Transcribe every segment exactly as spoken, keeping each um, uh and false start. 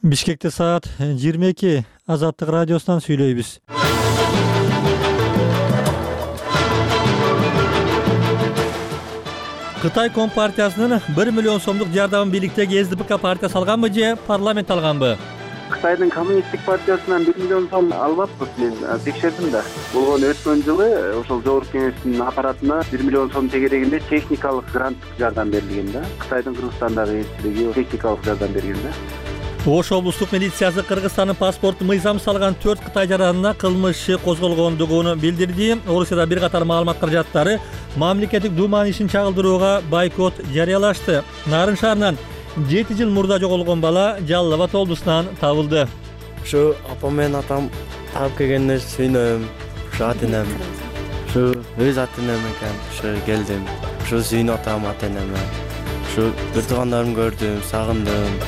Бишкекте саат жыйырма эки. Азаттык радиосунан сүйлөйбүз. Кытай Компартиясынын бир миллион сомдук жардамын бийликтеги эс дэ пэ ка партиясы алганбы же парламент алганбы? Кытайдын коммунисттик партиясынан бир миллион сом албаппыз. Мен текшердим да. Болгон өткөн жылы ошол жогорку кеңештин аппаратына бир миллион сом тегерегинде техникалык гранттык жардам берилген да. Кытайдын Кыргызстандагы элчилиги техникалык жардам берген да. Ош облустук милициясы Кыргызстандын паспорт мыйзам салган төрт Кытай жаранына кылмыш козголгондугун билдирди. Орусияда бир катар маалымат каражаттары мамлекеттик думанын ишин чагылдырууга бойкот жарыялашты. Нарын шаарынан жети жыл мурда жоголгон бала Жалал Абад облусунан табылды. Ушу апам менен атам таап келгенде сүйүнөм, ушу ата энем, ушу өз ата энем экен, ушу келдим. Ушу сүйүнүп атам ата энеме. Ушу бир туугандарымды көрдүм, сагындым.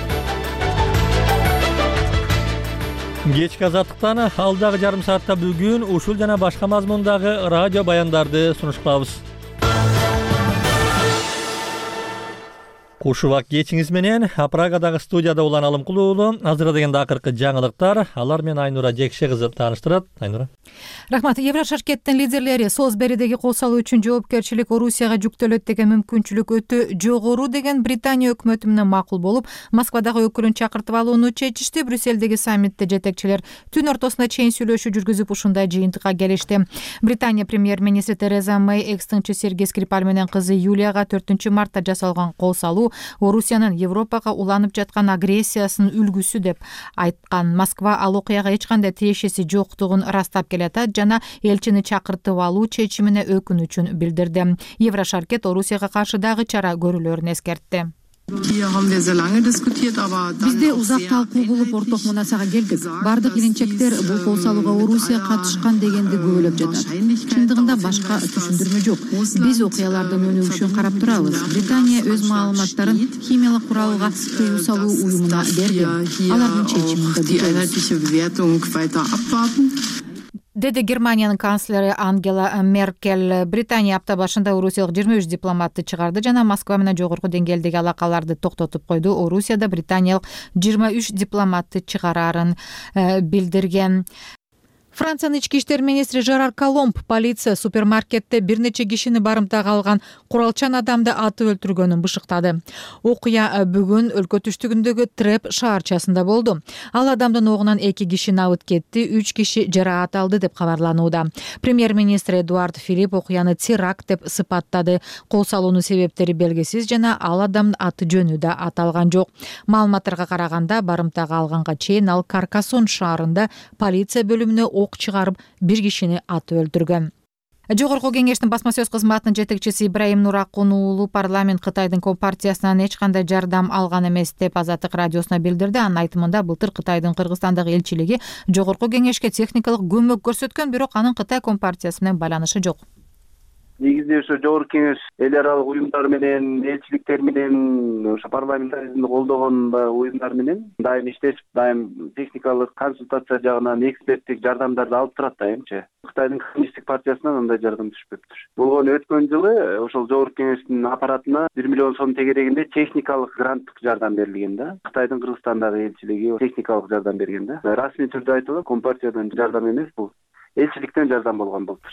Кечки азаттыктан алдагы жарым саатта бүгүн ушул жана башка мазмундагы радио баяндарды сунуштабыз. Кушубак кечиңиз менен Прагадагы студияда улан Алымкул уулу азырдаган акыркы жаңылыктар. Алар менен Айнура Жекше кызы тааныштырат. Айнура. Рахмат. Еврошаркеттин лидерлери соз беридеги кол салуу үчүн жоопкерчилик Орусияга жүктөлөт деген мүмкүнчүлүк өтө жогору деген Британия өкмөтү менен макул болуп, Москвадагы өкүлүн чакыртып алууну чечишти. Брюссельдеги саммитте жетекчилер түн ортосуна чейин сүйлөшүү жүргүзүп ушундай жыйынтыкка келишти. Британия премьер-министри Тереза Мэй экстинчи Сергей Скрипаль менен кызы Юлияга төртүнчү мартта жасалган кол салуу Орусиянын Европага уланып жаткан агрессиясынын үлгүсү деп айткан. Москва ал окуяга эч кандай тиешеси жоктугун растап келатат жана элчини чакыртып алуу чечимине өкүнүчүн билдирди. Еврошаркет Орусияга каршы дагы чара көрүлөрүн эскертти. Бизде узак талкуу болуп орток мунасага келдик. Бардык илинчектер бул кол салууга Орусия катышкан дегенди күбөлөп жатат. Чындыгында башка түшүндүрмө жок. Биз окуялардын өнүгүшүн карап турабыз. Британия өз маалыматтарын химиялык куралга тыюу салуу уюмуна берди. Алардын чечимин деди Германиянын канцлери Ангела Меркель. Британия апта башында орусиялык жыйырма үч дипломатты чыгарды жана Москва менен жогорку деңгээлдеги алакаларды токтотуп койду. Орусияда британиялык жыйырма үч дипломатты чыгарарын билдирген. Франциянын ички иштер министри Жерар Коломб полиция супермаркетте бир нече кишини барымтага алган куралчан адамды атып өлтүргөнүн бышыктады. Окуя бүгүн өлкө түштүгүндөгү Треп шаарчасында болду. Ал адамдын огунан эки киши набыт кетти, үч киши жараат алды деп кабарланууда. Премьер-министр Эдуард Филипп окуяны теракт деп сыпаттады. Кол салуунун себептери белгисиз жана ал адамдын аты жөнү да аталган жок. Маалыматтарга караганда барымтага алганга чейин ал Каркасон шаарында полиция бөлүмүнө ок чыгарып бир кишини атып өлтүргөн. Жогорку кеңештин басма сөз кызматынын жетекчиси Ибраим Нуракун уулу парламент Кытайдын Компартиясынан эч кандай жардам алган эмес деп Азаттык радиосуна билдирди. Анын айтымында былтыр Кытайдын Кыргызстандагы элчилиги жогорку кеңешке техникалык көмөк көрсөткөн, бирок анын Кытай Компартиясы менен байланышы жок. Негизинде ошо жогорку кеңеш эл аралык уюмдар менен, элчиликтер менен, ошо парламентаризмди колдогон уюмдар менен дайым иштешип, дайым техникалык консультация жагынан эксперттик жардамдарды алып турат дайымчы. Кытайдын коммунисттик партиясынан андай жардам түшпөптүр. Болгон өткөн жылы ошол жогорку кеңештин аппаратына бир миллион сом тегерегинде техникалык гранттык жардам берилген да. Кытайдын Кыргызстандагы элчилиги техникалык жардам берген да. Расмий түрдө айтылат, Компартиядан жардам эмес, бул элчиликтен жардам болгон былтыр.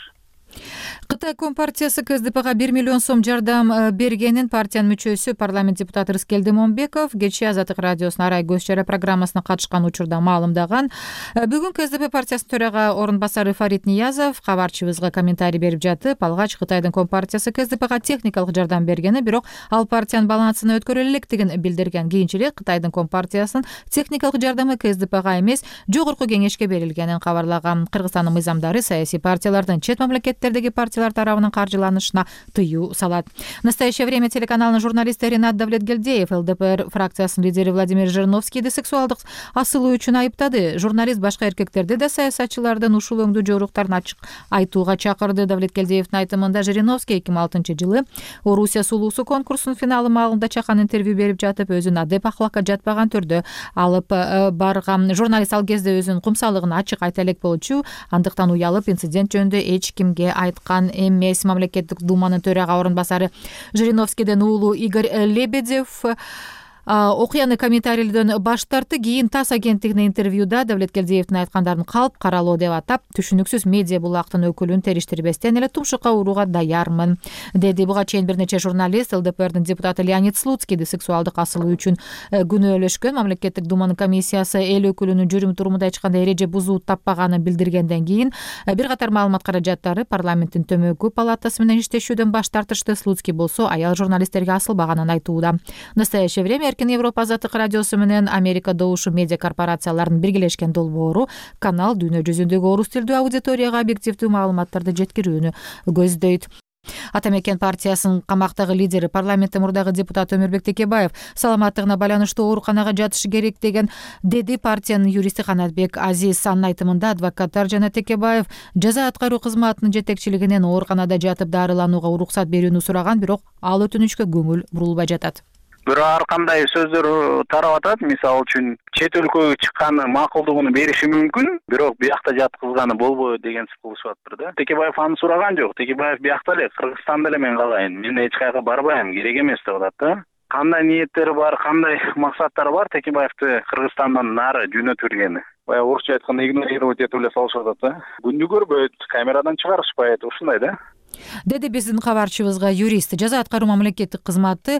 Кытай Компартиясы эс дэ пэга бир миллион сом жардам бергенин партиянын мүчөсү парламент депутаты Рыскел Демонбеков кечээ Азаттык радиосунун арай көз чара программасына катышкан учурда маалымдаган. Бүгүн эс дэ пэ партиясынын төрага орун басары Фарид Ниязов кабарчыбызга комментарий берип жатып, алгач Кытайдын Компартиясы эс дэ пэга техникалык жардам бергени, бирок ал партиянын балансына өткөрө электигин билдирген. Кийинчерээк Кытайдын Компартиясынын техникалык жардамы эс дэ пэга эмес, жогорку кеңешке берилгенин кабарлаган. Кыргызстандын мыйзамдары саясий партиялардын чет мамлекеттердеги партиялар тарабынан каржыланышына тыюу салат. В настоящее время телеканалдын журналисти Ринат Давлетгелдиев эл дэ пэ эр фракциясынын лидери Владимир Жириновскийди сексуалдык асылуу үчүн айыптады. Журналист башка эркектерди да саясатчылардын ушул өңдүү жоруктарын ачык айтууга чакырды. Давлетгелдиевдин айтымында Жириновский эки миң алтынчы жылы Орусия сулуусу конкурсунун финалы маалында чакан интервью берип жатып, өзүн адеп ахлакка жатпаган түрдө алып барган. Журналист ал кезде өзүнүн кумсалыгын ачык айта элек болчу, андыктан уялып инцидент жөнүндө эч кимге айткан эмес. Мамлекеттик думанын төрага орун басары Жириновскийдин уулу Игорь Лебедев окуяны комментарийлөөдөн баш тартты. Кийин ТАСС агенттигине интервьюда Давлеткелдиевдин айткандарын калп каралоо деп атап, түшүнүксүз медиа булактын өкүлүн териштирбестен эле тумшукка урууга даярмын деди. Буга чейин бир нече журналист ЛДПрдин депутаты Леонид Слуцкийди сексуалдык асылуу үчүн күнөөлөшкөн. Мамлекеттик думанын комиссиясы эл өкүлүнүн жүрүм турумунда эч кандай эреже бузуу таппаганын билдиргенден кийин бир катар маалымат каражаттары парламенттин төмөнкү палатасы менен иштешүүдөн баш тартышты. Слуцкий болсо аял журналисттерге асылбаганын айтууда. В настоящее время Эркин Европа азаттык радиосу менен Америка добушу медиа корпорацияларынын биргелешкен долбоору канал дүйнө жүзүндөгү орус тилдүү аудиторияга объективдүү маалыматтарды жеткирүүнү көздөйт. Ата Мекен партиясынын камактагы лидери, парламенттин мурдагы депутаты Өмүрбек Текебаев саламаттыгына байланыштуу ооруканага жатышы керек деген деди. Партиянын юристи Канатбек Азиз анын айтымында адвокаттар жана Текебаев жаза аткаруу кызматынын жетекчилигинен ооруканада жатып дарыланууга уруксат берүүнү сураган, бирок ал өтүнүчкө көңүл бурулбай жатат. Бирок ар кандай сөздөр тарап атат. Мисалы үчүн чет өлкөгө чыкканы макулдугун бериши мүмкүн, бирок биякта жаткызганы болбойт деген кылышып атыптыр да. Текебаев аны сураган жок. Текебаев биякта эле, Кыргызстанда эле мен калайын, мен эч кайга барбайм, керек эмес деп атат да. Кандай ниеттери бар, кандай максаттары бар Текебаевди Кыргызстандан нары жөнөтүлгени. Бая орусча айтканда игнорировать этип эле салышып атат да. Күндү көрбөйт, камерадан чыгарышпайт, ушундай да. Деди биздин кабарчыбызга юрист. Жаза аткаруу мамлекеттик кызматы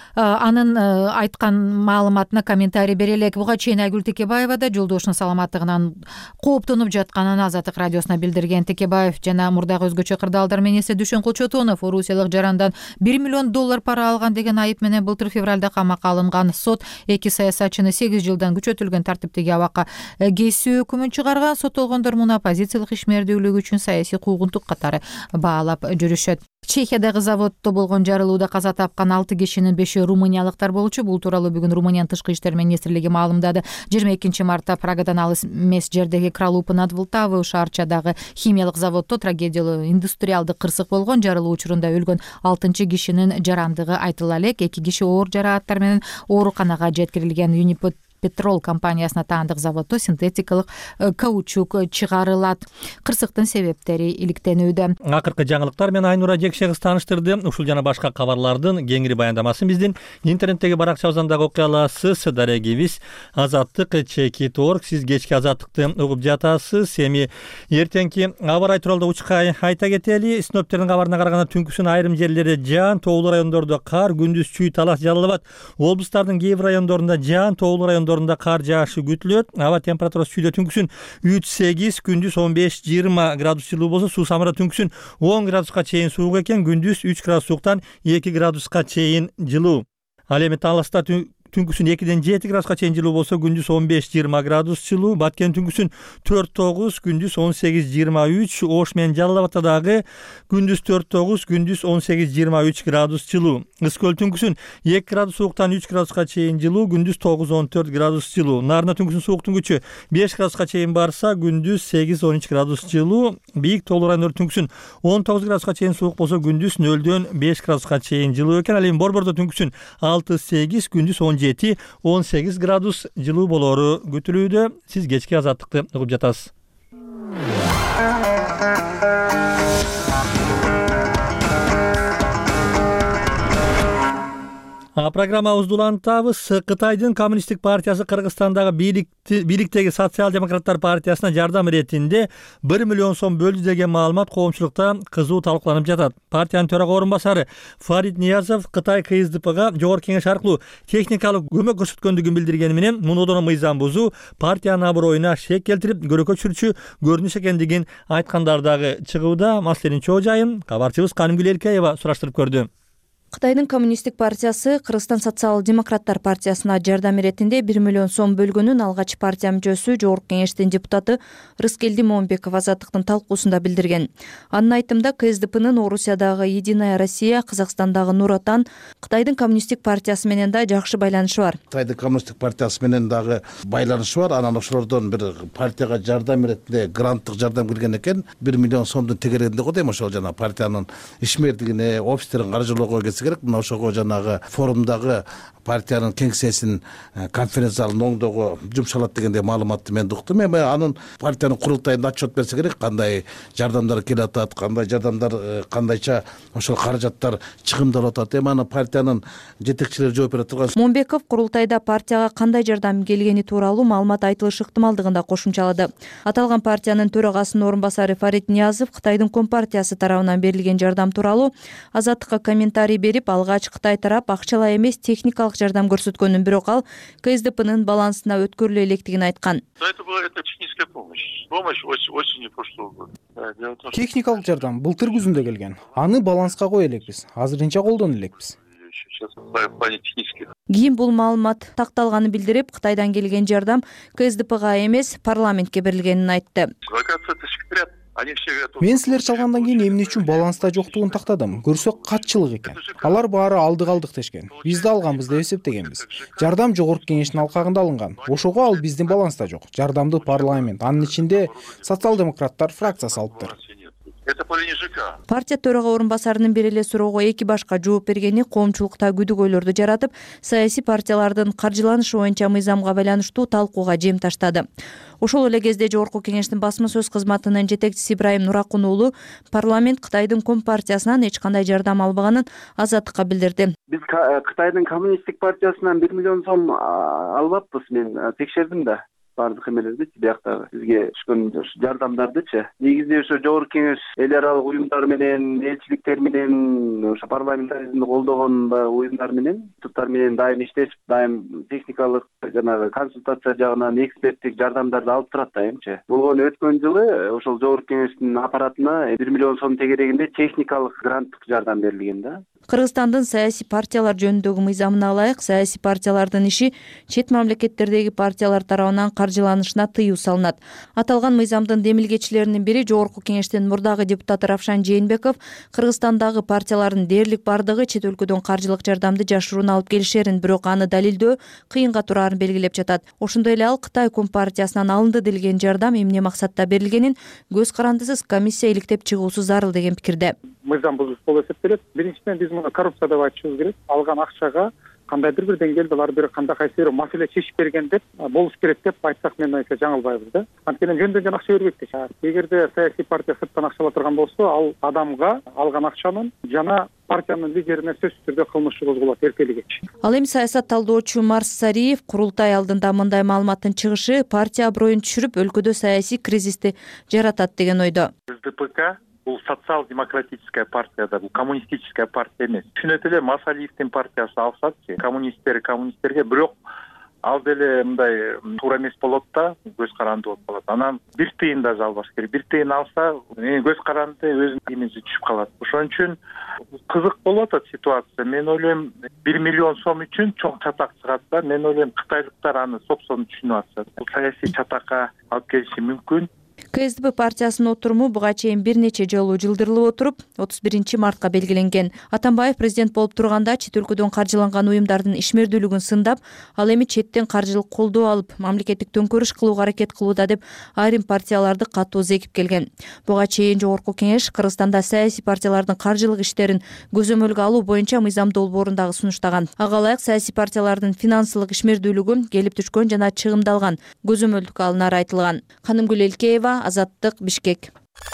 анын айткан маалыматына комментарий бере элек. Буга чейин Айгүл Текебаева да жолдошунун саламаттыгынан кооптонуп жатканын Азаттык радиосуна билдирген. Текебаев жана мурдагы өзгөчө кырдаалдар менен эсе Дүшөн Кулчотонов орусиялык жарандан бир миллион доллар пара алган деген айып менен былтыр февралда камакка алынган. Сот эки саясатчыны сегиз жылдан күчөтүлгөн тартиптеги абакка кесүү өкүмүн чыгарган. Соттолгондор муну оппозициялык ишмердүүлүк үчүн саясий куугунтук катары баалап жүрүшөт. Чехиядагы заводдо болгон жарылууда каза тапкан алты кишинин бешөө румыниялыктар болчу. Бул тууралуу бүгүн Румыниянын тышкы иштер министрлиги маалымдады. жыйырма экинчи мартта Прагадан алыс эмес жердеги Кралупы над Вултавы шаарчадагы химиялык заводдо трагедиялуу индустриалдык кырсык болгон. Жарылуу учурунда өлгөн алтынчы кишинин жарандыгы айтыла элек. Эки киши оор жарааттар менен ооруканага жеткирилген. Юнипед Петрол компаниясына таандык заводдо синтетикалык каучук чыгарылат. Кырсыктын себептери иликтенүүдө. Акыркы жаңылыктар менен Айнура Жекшегиз тааныштырды. Ушул жана башка кабарлардын кеңири баяндамасын биздин интернеттеги баракчабыздан дагы окуй аласыз. Дарегибиз азаттык чекит точка орг. Сиз кечки азаттыкты угуп жатасыз. Эми эртеңки аба ырайы тууралуу учка айта кетели. Синоптиктердин кабарына караганда түнкүсүн айрым жерлерде жаан, тоолуу райондордо кар, күндүз чүй талаш жалалабат. Облустардын кээ бир райондорунда жаан, тоолуу райондордо кар жаашы күтүлөт. Аба температурасы чүйдө түнкүсүн үч сегиз, күндүз он беш жыйырма градус жылуу болсо, Суу Самарда түнкүсүн он градуска чейин суук экен, күндүз үч градус сууктан эки градуска чейин жылуу. Ал эми Таласта түнкүсүн экиден жети градуска чейин жылуу болсо, күндүз он беш жыйырма градус жылуу. Баткен түнкүсүн төрт тогуз, күндүз он сегиз жыйырма үч. Ош менен Жалал Абадта дагы күндүз төрт тогуз, күндүз он сегиз жыйырма үч градус жылуу. Ыскөл түнкүсүн эки градус сууктан үч градуска чейин жылуу, күндүз тогуз он төрт градус жылуу. Нарында түнкүсүн сууктун күчү беш градуска чейин барса, күндүз сегиз он үч градус жылуу. Бийик тоолуу райондор түнкүсүн он тогуз градуска чейин суук болсо, күндүз нөлдөн беш градуска чейин жылуу экен. Ал эми Борбордо түнкүсүн алты сегиз, күндүз он жети он сегиз градус жылуу болору күтүлүүдө. Сиз кечки азаттыкты угуп жатасыз. Программабызды улантабыз. Кытайдын Коммунисттик партиясы Кыргызстандагы бийликтеги социал-демократтар партиясына жардам иретинде бир миллион сом бөлдү деген маалымат коомчулукта кызуу талкууланып жатат. Партиянын төрага орун басары Фарид Ниязов Кытай К С Д Пга жогорку кеңеш аркылуу техникалык көмөк көрсөткөндүгүн билдиргени менен мунудон мыйзам бузуу партиянын аброюна шек келтирип, көрөкө түшүрчү көрүнүш экендигин айткандар дагы чыгууда. Маселенин чоо жайын кабарчыбыз Канымгүл Эркеева сураштырып көрдү. Кытайдын Коммунисттик партиясы Кыргызстан социал-демократтар партиясына жардам иретинде бир миллион сом бөлгөнүн алгач партия мүчөсү жогорку кеңештин депутаты Рыскелди Момбеков азаттыктын талкуусунда билдирген. Анын айтымында К С Д Пнын Орусиядагы Единая Россия, Казакстандагы Нур Отан, Кытайдын Коммунисттик партиясы менен да жакшы байланышы бар. Кытайдын Коммунисттик партиясы менен дагы байланышы бар. Анан ошолордон бир партияга жардам иретинде гранттык жардам келген экен. бир миллион сомдун тегерегинде го дейм, ошол жана партиянын ишмердигине, офистерин каржылоого берсе керек. Мына ошого жанагы форумдагы партиянын кеңсесин конференциялын оңдоого жумшалат дегендей маалыматты мен уктум. Эми анын партиянын курултайында отчет берсе керек, кандай жардамдар келип атат, кандай жардамдар, кандайча ошол каражаттар чыгымдалып атат. Эми аны партиянын жетекчилери жооп бере турган. Момбеков курултайда партияга кандай жардам келгени тууралуу маалымат айтылышы ыктымалдыгын да кошумчалады. Аталган партиянын төрагасынын орун басары Фарид Ниязов Кытайдын Компартиясы тарабынан берилген жардам тууралуу Азаттыкка комментарий берип, алгач Кытай тарап акчалай эмес техникалык жардам көрсөткөнүн, бирок ал КСДПнын балансына өткөрүлө электигин айткан. Техникалык жардам былтыр күзүндө келген. Аны баланска кое элекпиз. Азырынча колдоно элекпиз. Кийин бул маалымат такталганын билдирип, Кытайдан келген жардам КСДПга эмес, парламентке берилгенин айтты. Мен силер чалгандан кийин эмне үчүн баланста жоктугун тактадым. Көрсөк катчылык экен. Алар баары алдык алдык дешкен. Биз да алганбыз деп эсептегенбиз. Жардам жогорку кеңештин алкагында алынган. Ошого ал биздин баланста жок. Жардамды парламент, анын ичинде социал-демократтар фракциясы алыптыр. Партия төрага орун басарынын бир эле суроого эки башка жооп бергени коомчулукта күдүгөйлөрдү жаратып, саясий партиялардын каржыланышы боюнча мыйзамга байланыштуу талкууга жем таштады. Ошол эле кезде Жогорку кеңештин басма сөз кызматынын жетекчиси Ибрайым Нуракун уулу парламент Кытайдын Компартиясынан эч кандай жардам албаганын Азаттыкка билдирди. Биз Кытайдын коммунисттик партиясынан бир миллион сом албаппыз, мен текшердим да. Бардык эмелерди, биякта бизге түшкөн жардамдардычы. Негизинде ошо жогорку кеңеш эл аралык уюмдар менен, элчиликтер менен, ошо парламентаризмди колдогон уюмдар менен, туттар менен дайым иштешип, дайым техникалык жанагы консультация жагынан эксперттик жардамдарды алып турат дайымчы. Болгон өткөн жылы ошол жогорку кеңештин аппаратына бир миллион сом тегерегинде техникалык гранттык жардам берилген да. Кыргызстандын саясий партиялар жөнүндөгү мыйзамына ылайык, саясий партиялардын иши чет мамлекеттердеги партиялар тарабынан каржыланышына тыюу салынат. Аталган мыйзамдын демилгечилеринин бири Жогорку кеңештин мурдагы депутаты Равшан Жээнбеков Кыргызстандагы партиялардын дээрлик бардыгы чет өлкөдөн каржылык жардамды жашыруун алып келишерин, бирок аны далилдөө кыйынга тураарын белгилеп жатат. Ошондой эле ал Кытай Компартиясынан алынды делген жардам эмне максатта берилгенин көз карандысыз комиссия иликтеп чыгуусу зарыл деген пикирде. Мыйзам бузуш болуп эсептелет. Биринчиден биз муну коррупция деп айтышыбыз керек. Алган акчага кандайдыр бир деңгээлде алар бир кандай кайсы маселе чечип берген деп болуш керек деп айтсак, мен айта жаңылбайбыз да. Анткени жөндөн жөн акча бербейт да. Эгерде саясий партия сырттан акча ала турган болсо, ал адамга алган акчанын жана партиянын лидерине сөзсүз түрдө кылмыш козголот эркелигич. Ал эми саясат талдоочу Марс Сариев курултай алдында мындай маалыматтын чыгышы партия аброюн түшүрүп, өлкөдө саясий кризисти жаратат деген ойдо. СДПК бул социал-демократическая партия да, бул коммунистическая партия эмес. Түшүнөт эле, Масалиевдин партиясы алсачы, коммунисттер коммунисттерге, бирок ал деле мындай туура эмес болот да, көз каранды болуп калат. Анан бир тыйын да албаш керек. Бир тыйын алса, көз каранды өзүнүн имиджи түшүп калат. Ошон үчүн кызык болуп атат ситуация. Мен ойлойм, бир миллион сом үчүн чоң чатак чыгат да. Мен ойлойм, кытайлыктар аны сопсону түшүнүп атышат. Бул саясий чатакка алып келиши мүмкүн. КСДП партиясынын отуруму буга чейин бир нече жолу жылдырылып отуруп, отуз биринчи мартка белгиленген. Атамбаев президент болуп турганда чет өлкөдөн каржыланган уюмдардын ишмердүүлүгүн сындап, ал эми четтен каржылык колдоо алып, мамлекеттик төңкөрүш кылууга аракет кылууда деп айрым партияларды катуу зекип келген. Буга чейин Жогорку кеңеш Кыргызстанда саясий партиялардын каржылык иштерин көзөмөлгө алуу боюнча мыйзам долбоорун дагы сунуштаган. Ага ылайык саясий партиялардын финансылык ишмердүүлүгү келип түшкөн жана чыгымдалган көзөмөлдүккө алынары айтылган. Канымгүл Элкеева, Азаттык, Бишкек.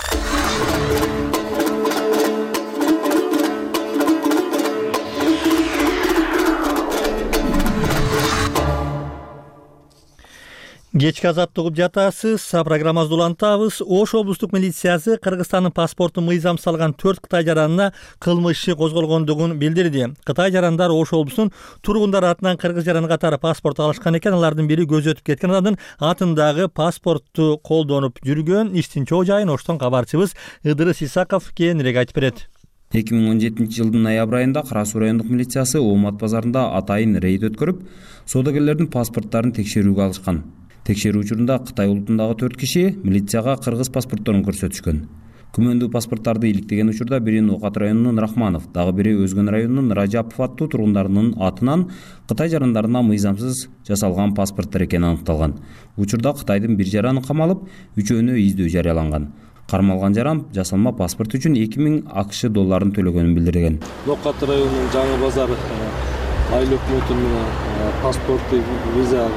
Кечки азаттык угуп жатасыз. Программабызды улантабыз. Ош облустук милициясы Кыргызстандын паспортун мыйзам салган төрт Кытай жаранына кылмыш иши козголгондугун билдирди. Кытай жарандар Ош облусунун тургундары атынан кыргыз жараны катары паспорт алышкан экен. Алардын бири көзү өтүп кеткен адамдын атындагы паспортту колдонуп жүргөн. Иштин чоо жайын Оштон кабарчыбыз Ыдырыс Исаков кийинирээк айтып берет. эки миң он жетинчи жылдын ноябрь айында Кара Суу райондук милициясы Оомат базарында атайын рейд өткөрүп, соодагерлердин паспорттарын текшерүүгө алышкан. Текшерүү учурунда Кытай улутундагы төрт киши милицияга кыргыз паспортторун көрсөтүшкөн. Күмөндүү паспорттарды иликтеген учурда бири Ноокат районунун Рахманов, дагы бири Өзгөн районунун Ражапов аттуу тургундарынын атынан Кытай жарандарына мыйзамсыз жасалган паспорттор экени аныкталган. Учурда Кытайдын бир жараны камалып, үчөөнө издөө жарыяланган. Кармалган жаран жасалма паспорт үчүн эки миң акш долларын төлөгөнүн билдирген. Нокат районунун Жаңы Базар айыл өкмөтүнүн паспортту виза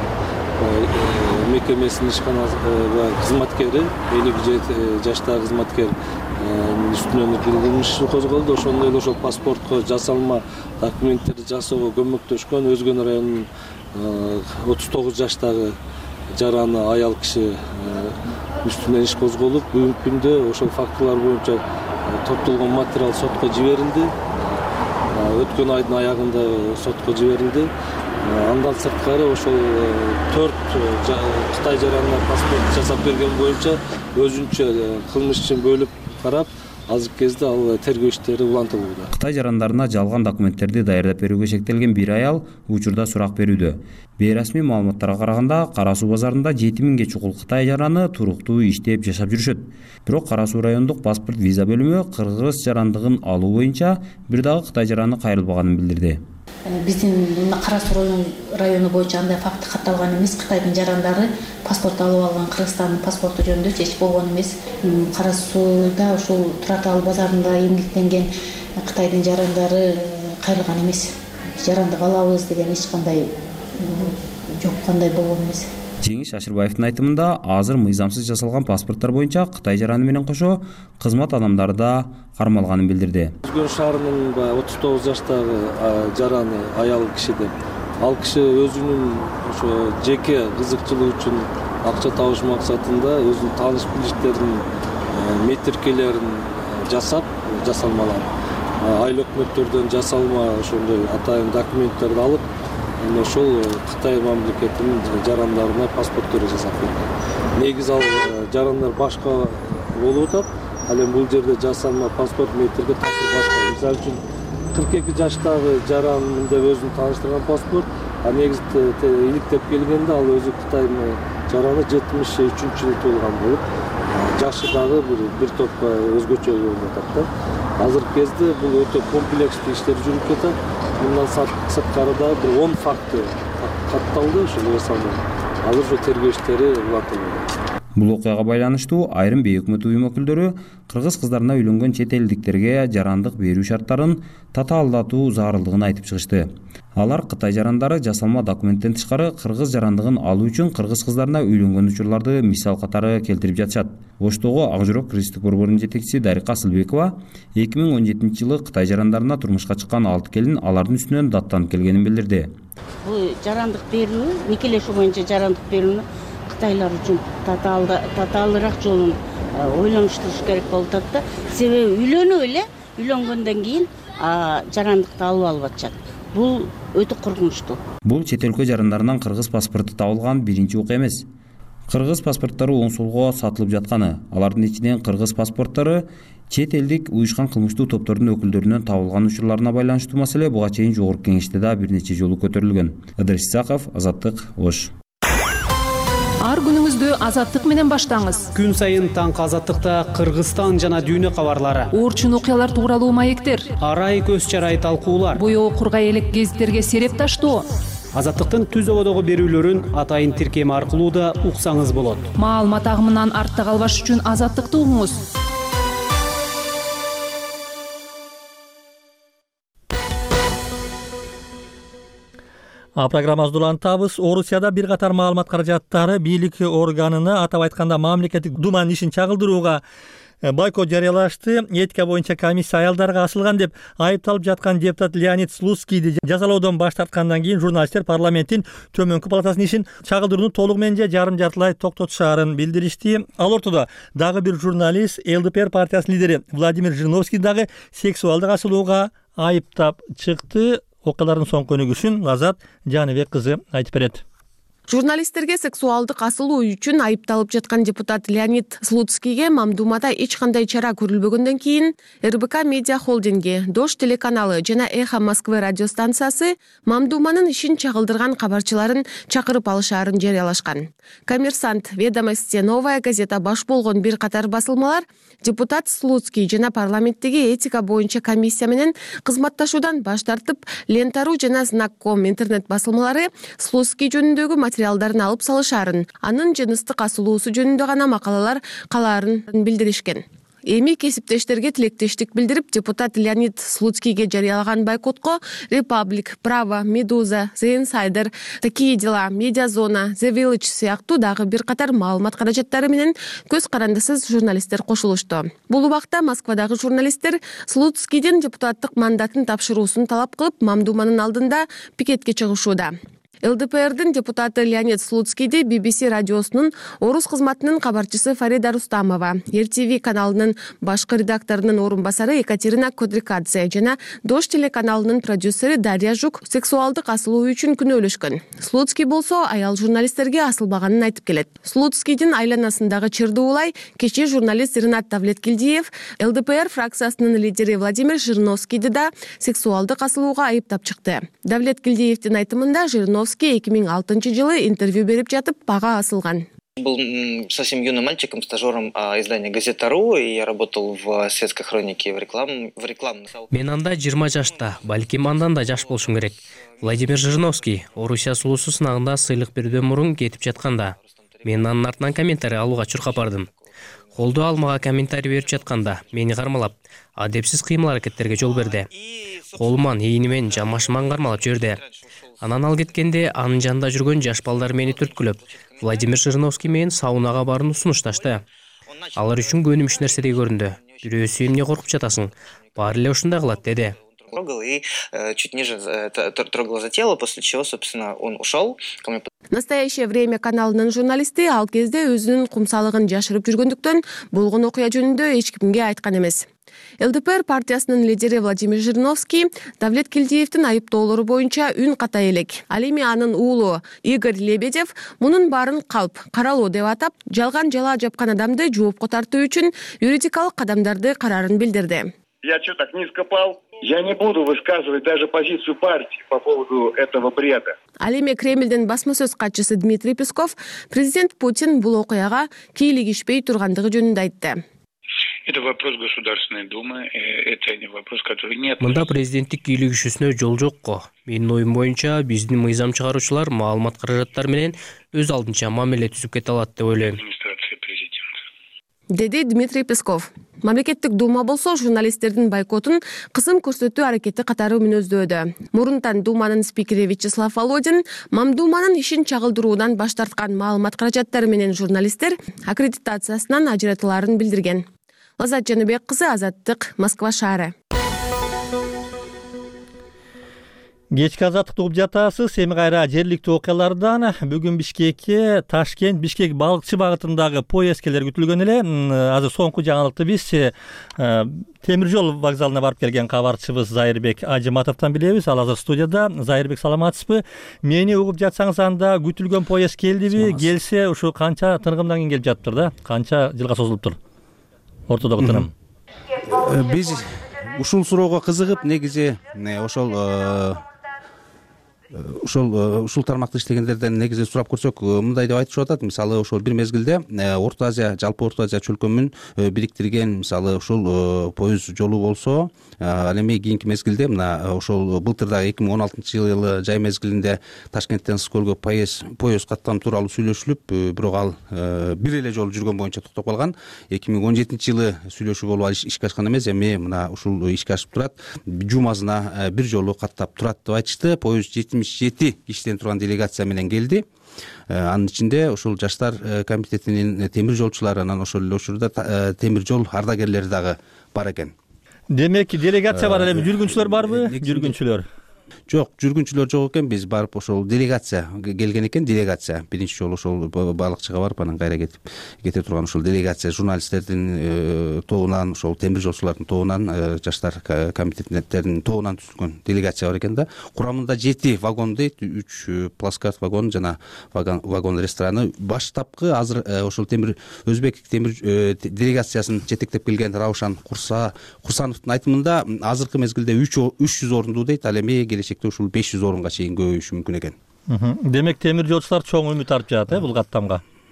мекемесинин ишканасы кызматкери, элүү жети жаштагы кызматкер үстүнөн кылмыш иши козголду. Ошондой эле ошол паспортко жасалма документтерди жасоого көмөктөшкөн Өзгөн районунун отуз тогуз жаштагы жараны аял киши үстүнөн иш козголуп, бүгүнкү күндө ошол фактылар боюнча топтолгон материал сотко жиберилди. Өткөн айдын аягында сотко жиберилди. Андан сырткары ошол төрт Кытай жаранына паспорт жасап берген боюнча өзүнчө кылмыш ишин бөлүп карап, азыркы кезде ал тергөө иштери улантылууда. Кытай жарандарына жалган документтерди даярдап берүүгө шектелген бир аял учурда сурак берүүдө. Бейрасмий маалыматтарга караганда, Кара Суу базарында жети миңге чукул Кытай жараны туруктуу иштеп жашап жүрүшөт. Бирок Кара Суу райондук паспорт виза бөлүмү кыргыз жарандыгын алуу боюнча бир дагы Кытай жараны кайрылбаганын билдирди. Биздин мына Кара Суу району боюнча андай факт катталган эмес. Кытайдын жарандары паспорт алып алган Кыргызстандын паспорту жөнүндө эч болгон эмес. Кара Сууда ушул Туратал базарында эмгектенген Кытайдын жарандары кайрылган эмес. Жарандык алабыз деген эч кандай жок, кандай болгон эмес. Жеңиш Ашырбаевдин айтымында, азыр мыйзамсыз жасалган паспорттор боюнча Кытай жараны менен кошо кызмат адамдары да кармалганын билдирди. Өзгөн шаарынын отуз тогуз жаштагы жараны аял киши деп, ал киши өзүнүн ошо жеке кызыкчылыгы үчүн акча табыш максатында өзүнүн тааныш билиштерин метиркелерин жасап, жасалмалар айыл өкмөттөрдөн жасалма ошондой атайын документтерди алып, ошол Кытай мамлекетинин жарандарына паспорттор жасап берген. Негизи ал жарандар башка болуп атат. Ал эми бул жерде жасалма паспорт метрге такыр башка. Мисалы үчүн кырк эки жаштагы жаран деп өзүн тааныштырган паспорт, а негизи иликтеп келгенде ал өзү Кытай жараны жетимиш үчүнчү жылы туулган болуп, жашы дагы бир бир топко өзгөчө болуп атат да. Азыркы кезде бул өтө комплекстүү иштер жүрүп жатат. Мындан сырткары да бир он факты катталды ушул жасалма. Азыр ошо тергөө иштери улантылууда. Бул окуяга байланыштуу айрым бейөкмөт уюм өкүлдөрү кыргыз кыздарына үйлөнгөн чет элдиктерге жарандык берүү шарттарын татаалдатуу зарылдыгын айтып чыгышты. Алар Кытай жарандары жасалма документтен тышкары кыргыз жарандыгын алуу үчүн кыргыз кыздарына үйлөнгөн учурларды мисал катары келтирип жатышат. Оштогу Ак жүрөк кыргыздык борборунун жетекчиси Дарика Асылбекова эки миң он жетинчи жылы Кытай жарандарына турмушка чыккан алты келин алардын үстүнөн даттанып келгенин билдирди. Бул жарандык берүү, никелешүү боюнча жарандык берүүнү Кытайлар үчүн татаалыраак жолун ойлонуштуруш керек болуп атат да. Себеби үйлөнүп эле, үйлөнгөндөн кийин жарандыкты алып алып атышат. Бул өтө коркунучтуу. Бул чет өлкө жарандарынан кыргыз паспорту табылган биринчи окуя эмес. Кыргыз паспорттору оң солго сатылып жатканы, алардын ичинен кыргыз паспорттору чет элдик уюшкан кылмыштуу топтордун өкүлдөрүнөн табылган учурларына байланыштуу маселе буга чейин жогорку кеңеште да бир нече жолу көтөрүлгөн. Ыдырыс Исаков, Азаттык, Ош. Ар күнүңүздү Азаттык менен баштаңыз. Күн сайын таңкы Азаттыкта Кыргызстан жана дүйнө кабарлары, орчун окуялар тууралуу маектер, арай көз чарай талкуулар, боёо кургай элек гезиттерге сереп таштоо. Азаттыктын түз ободогу берүүлөрүн атайын тиркем аркылуу да уксаңыз болот. Маалымат агымынан артта калбаш үчүн Азаттыкты угуңуз. А программабызды улантабыз. Орусияда бир катар маалымат каражаттары бийлик органына, атап айтканда мамлекеттик думанын ишин чагылдырууга бойкот жарыялашты. Этика боюнча комиссия аялдарга асылган деп айыпталып жаткан депутат Леонид Слуцкийди жазалоодон баш тарткандан кийин журналисттер парламенттин төмөнкү палатасынын ишин чагылдырууну толук менен же жарым жартылай токтотушаарын билдиришти. Ал ортодо дагы бир журналист ЛДПР партиясынын лидери Владимир Жириновский дагы сексуалдык асылууга айыптап чыкты. Окуялардын соңку өнүгүшүн Лазат Жаныбек кызы айтып берет. Журналисттерге сексуалдык асылуу үчүн айыпталып жаткан депутат Леонид Слуцкийге Мамдумада эч кандай чара көрүлбөгөндөн кийин эр бэ ка медиа холдинги, Дождь телеканалы жана Эхо Москвы радиостанциясы Мамдуманын ишин чагылдырган кабарчыларын чакырып алышаарын жарыялашкан. Коммерсант, Ведомости, Новая газета баш болгон бир катар басылмалар депутат Слуцкий жана парламенттеги этика боюнча комиссия менен кызматташуудан баш тартып, Лента.ру жана Знак точка ком интернет басылмалары Слуцкий жөнүндөгү материалдарын алып салышаарын, анын жыныстык асылуусу жөнүндө гана макалалар калаарын билдиришкен. Эми кесиптештерге тилектештик билдирип, депутат Леонид Слуцкийге жарыялаган бойкотко Republic, Право, Медуза, The Insider, Такие дела, Медиазона, The Village сыяктуу дагы бир катар маалымат каражаттары менен көз карандысыз журналисттер кошулушту. Бул убакта Москвадагы журналисттер Слуцкийдин депутаттык мандатын тапшыруусун талап кылып, Мамдуманын алдында пикетке чыгышууда. ЛДПРдин депутаты Леонид Слуцкийди би би си радиосунун орус кызматынын кабарчысы Фарида Рустамова, эр ти ви каналынын башкы редакторунун орун басары Екатерина Кодрикадзе жана Дождь телеканалынын продюсери Дарья Жук сексуалдык асылуу үчүн күнөөлөшкөн. Слуцкий болсо аял журналисттерге асылбаганын айтып келет. Слуцкийдин айланасындагы чырдуулай кечээ журналист Ринат Давлеткилдиев ЛДПР фракциясынын лидери Владимир Жириновскийди да сексуалдык асылууга айыптап чыкты. Давлеткилдиевдин айтымында Жириновский эки миң алтынчы жылы интервью берип жатып бага асылган. Был совсем юным мальчиком, стажером издания «Газета.ру», и я работал в светской хронике в рекламном. Мен анда жыйырма жашта, балким андан да жаш болушум керек. Владимир Жириновский Орусия сулуусу сынагында сыйлык берүүдөн мурун кетип жатканда, мен анын артынан комментарий алууга чуркап бардым. Колду алмага комментарий берип жатканда, мени кармалап, адепсиз кыймыл-аракеттерге жол берди. Колуман, ийнимен, жамашыман кармалап жиберди. Анан ал кеткенде анын жанында жүргөн жаш балдар мени түрткүлөп, Владимир Жириновский менен саунага барууну сунушташты. Алар үчүн көнүмүш нерседей көрүндү. Бирөөсү эмне коркуп жатасың? Баары эле ушундай кылат деди. Трогал и э, чуть ниже э, трогал за тело, после чего, собственно, он ушел. Настоящее время каналынын журналисти ал кезде өзүнүн кумсалыгын жашырып жүргөндүктөн болгон окуя жөнүндө эч кимге айткан эмес. ЛДПР партиясынын лидери Владимир Жириновский Давлеткилдиевдин айыптоолору боюнча үн ката элек. Ал эми анын уулу Игорь Лебедев мунун баарын калп, каралоо деп атап, жалган жала жапкан адамды жоопко тартуу үчүн юридикалык кадамдарды карарын билдирди. Я что, так низко пал? Я не буду высказывать даже позицию партии по поводу этого бреда. Ал эми Кремлдин басма сөз катчысы Дмитрий Песков президент Путин бул окуяга кийлигишпей тургандыгы жөнүндө айтты. Это вопрос Государственной Думы, это не вопрос, который нет. Мында президенттик кийлигишүүсүнө жол жокко. Менин оюм боюнча биздин мыйзам чыгаруучулар маалымат каражаттары менен өз алдынча мамиле түзүп кете алат деп ойлойм. Администрация президента. Деди Дмитрий Песков. Мамлекеттик дума болсо журналисттердин бойкотун кысым көрсөтүү аракети катары мүнөздөөдө. Мурунтан думанын спикери Вячеслав Володин Мамдуманын ишин чагылдыруудан баш тарткан маалымат каражаттары менен журналисттер аккредитациясынан ажыратылаарын билдирген. Лазат Жаныбек кызы, Азаттык, Москва шаары. Кечки азаттыкты угуп жатасыз. Эми кайра жергиликтүү окуялардан бүгүн Бишкекке Ташкент Бишкек балыкчы багытындагы поезд келер күтүлгөн эле. Азыр соңку жаңылыкты биз темир жол вокзалына барып келген кабарчыбыз Зайырбек Ажыматовдон билебиз. Ал азыр студияда. Зайырбек, саламатсызбы? Мени угуп жатсаңыз, анда күтүлгөн поезд келдиби? Келсе, ушу канча тынгымдан кийин келип жатыптыр да? Канча жылга созулуптур? Ортодогу тыным. Биз ушул суроого кызыгып, негизи ошол ушул ушул тармакта иштегендерден негизи сурап көрсөк, мындай деп айтышып атат. Мисалы, ошол бир мезгилде Орто Азия, жалпы Орто Азия чөлкөмүн бириктирген, мисалы, ушул поезд жолу болсо, ал эми кийинки мезгилде мына ошол былтырда эки миң он алтынчы жылы жай мезгилинде Ташкенттен Сколго поезд поезд каттам тууралуу сүйлөшүлүп, бирок ал бир эле жол жүргөн боюнча токтоп калган. эки миң он жетинчи жылы сүйлөшүү болуп ишке ашкан эмес, эми мына ушул ишке ашып турат. Жумасына бир жолу каттап турат деп айтышты. Поезд жетимиш жети кишиден турган делегация менен келди. Анын ичинде ушул жаштар комитетинин темир жолчулары, анан ошол эле учурда темир жол ардагерлери дагы бар экен. Демек, делегация бар эле, жүргүнчүлөр барбы? Жүргүнчүлөр. Жок, жүргүнчүлөр жок экен. Биз барып ошол делегация келген экен, делегация. Биринчи жолу ошол балыкчыга барып, анан кайра кетип кете турган ошол делегация журналисттердин тобунан, ошол темир жолчулардын тобунан, жаштар комитеттеринин тобунан түзүлгөн делегация бар экен да. Курамында жети вагон дейт, үч плацкарт вагон жана вагон рестораны. Баштапкы азыр ошол темир өзбек темир делегациясын жетектеп келген Раушан Курсановдун айтымында азыркы мезгилде үч жүз орундуу дейт, ал эми келечекте ушул беш жүз орунга чейин көбөйүшү мүмкүн экен. Демек, темир жолчулар чоң үмүт артып жатат, э, бул каттамга.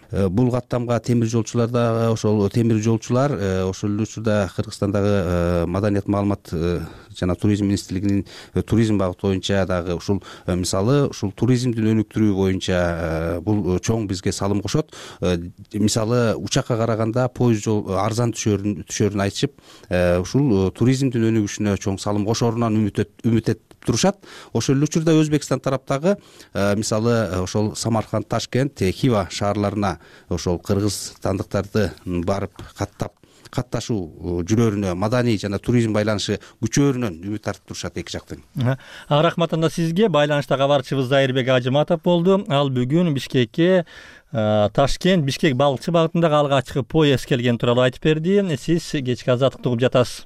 бул каттамга темир жолчулар дагы ошол темир жолчулар ошол эле учурда Кыргызстандагы маданият маалымат жана туризм министрлигинин туризм багыты боюнча дагы ушул мисалы ушул туризмдин өнүктүрүү боюнча бул чоң бизге салым кошот. Мисалы учакка караганда поезд жол арзан түшөрүн түшөрүн айтышып ушул туризмдин өнүгүшүнө чоң салым кошорунан үмүт этип турушат. Ошол эле учурда Өзбекстан тараптагы мисалы ошол Самарканд, Ташкент, Хива шаарларына ошол кыргызстандыктарды барып каттап катташуу жүрөрүнө, маданий жана туризм байланышы күчөөрүнөн үмүт артып турушат эки жактын. Рахмат анда сизге. Байланышта кабарчыбыз Зайырбек Ажыматов болду. Ал бүгүн Бишкекке Ташкент Бишкек балыкчы багытындагы алгачкы поезд келген тууралуу айтып берди. Сиз кечки азаттыкты угуп жатасыз.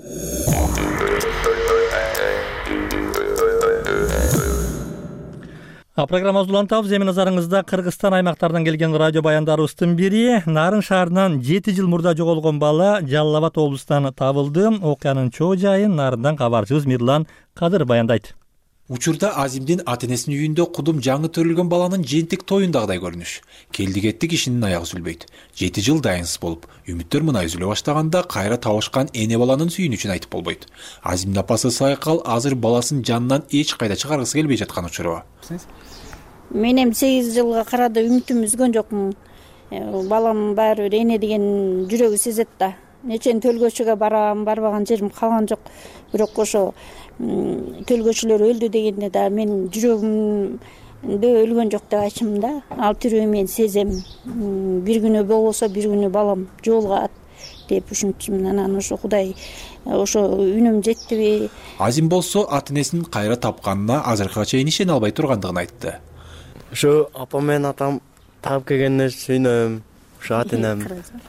Программабызды улантабыз. Эми назарыңызда Кыргызстан аймактарынан келген радио баяндарыбыздын бири Нарын шаарынан жети жыл мурда жоголгон бала Жалал Абад облусунан табылды. Окуянын чоо жайын Нарындан кабарчыбыз Мирлан Кадыр баяндайт. Учурда Азимдин ата-энесинин үйүндө кудум жаңы төрүлгөн баланын жентик тоюндагыдай көрүнүш. Келди кетти кишинин аягы үзүлбөйт. жети жыл дайынсыз болуп, үмүттөр мына үзүлө баштаганда кайра табышкан эне баланын сүйүнүчүн айтып болбойт. Азимдин апасы Сайкал азыр баласын жанынан эч кайда чыгаргысы келбей жаткан учуру. Мен эми сегиз жылга карады үмүтүм үзгөн жокмун. Балам баары бир эне деген жүрөгү сезет да. Нечен төлгөчүгө барам, барбаган жерим калган жок. Бирок ошо төлгөчүлөр өлдү дегенде да мен жүрөгүмдө өлгөн жок деп айтчумун да. Ал тирүү мен сезем. Бир күнү болбосо бир күнү балам жоолгат деп ушинтчимин. Анан ошо Кудай ошо үнүм жеттиби? Азим болсо ата-энесин кайра тапканына азыркыга чейин ишене албай тургандыгын айтты. Ошо апам менен атам таап келгенде сүйүнөм. Ошо ата-энем.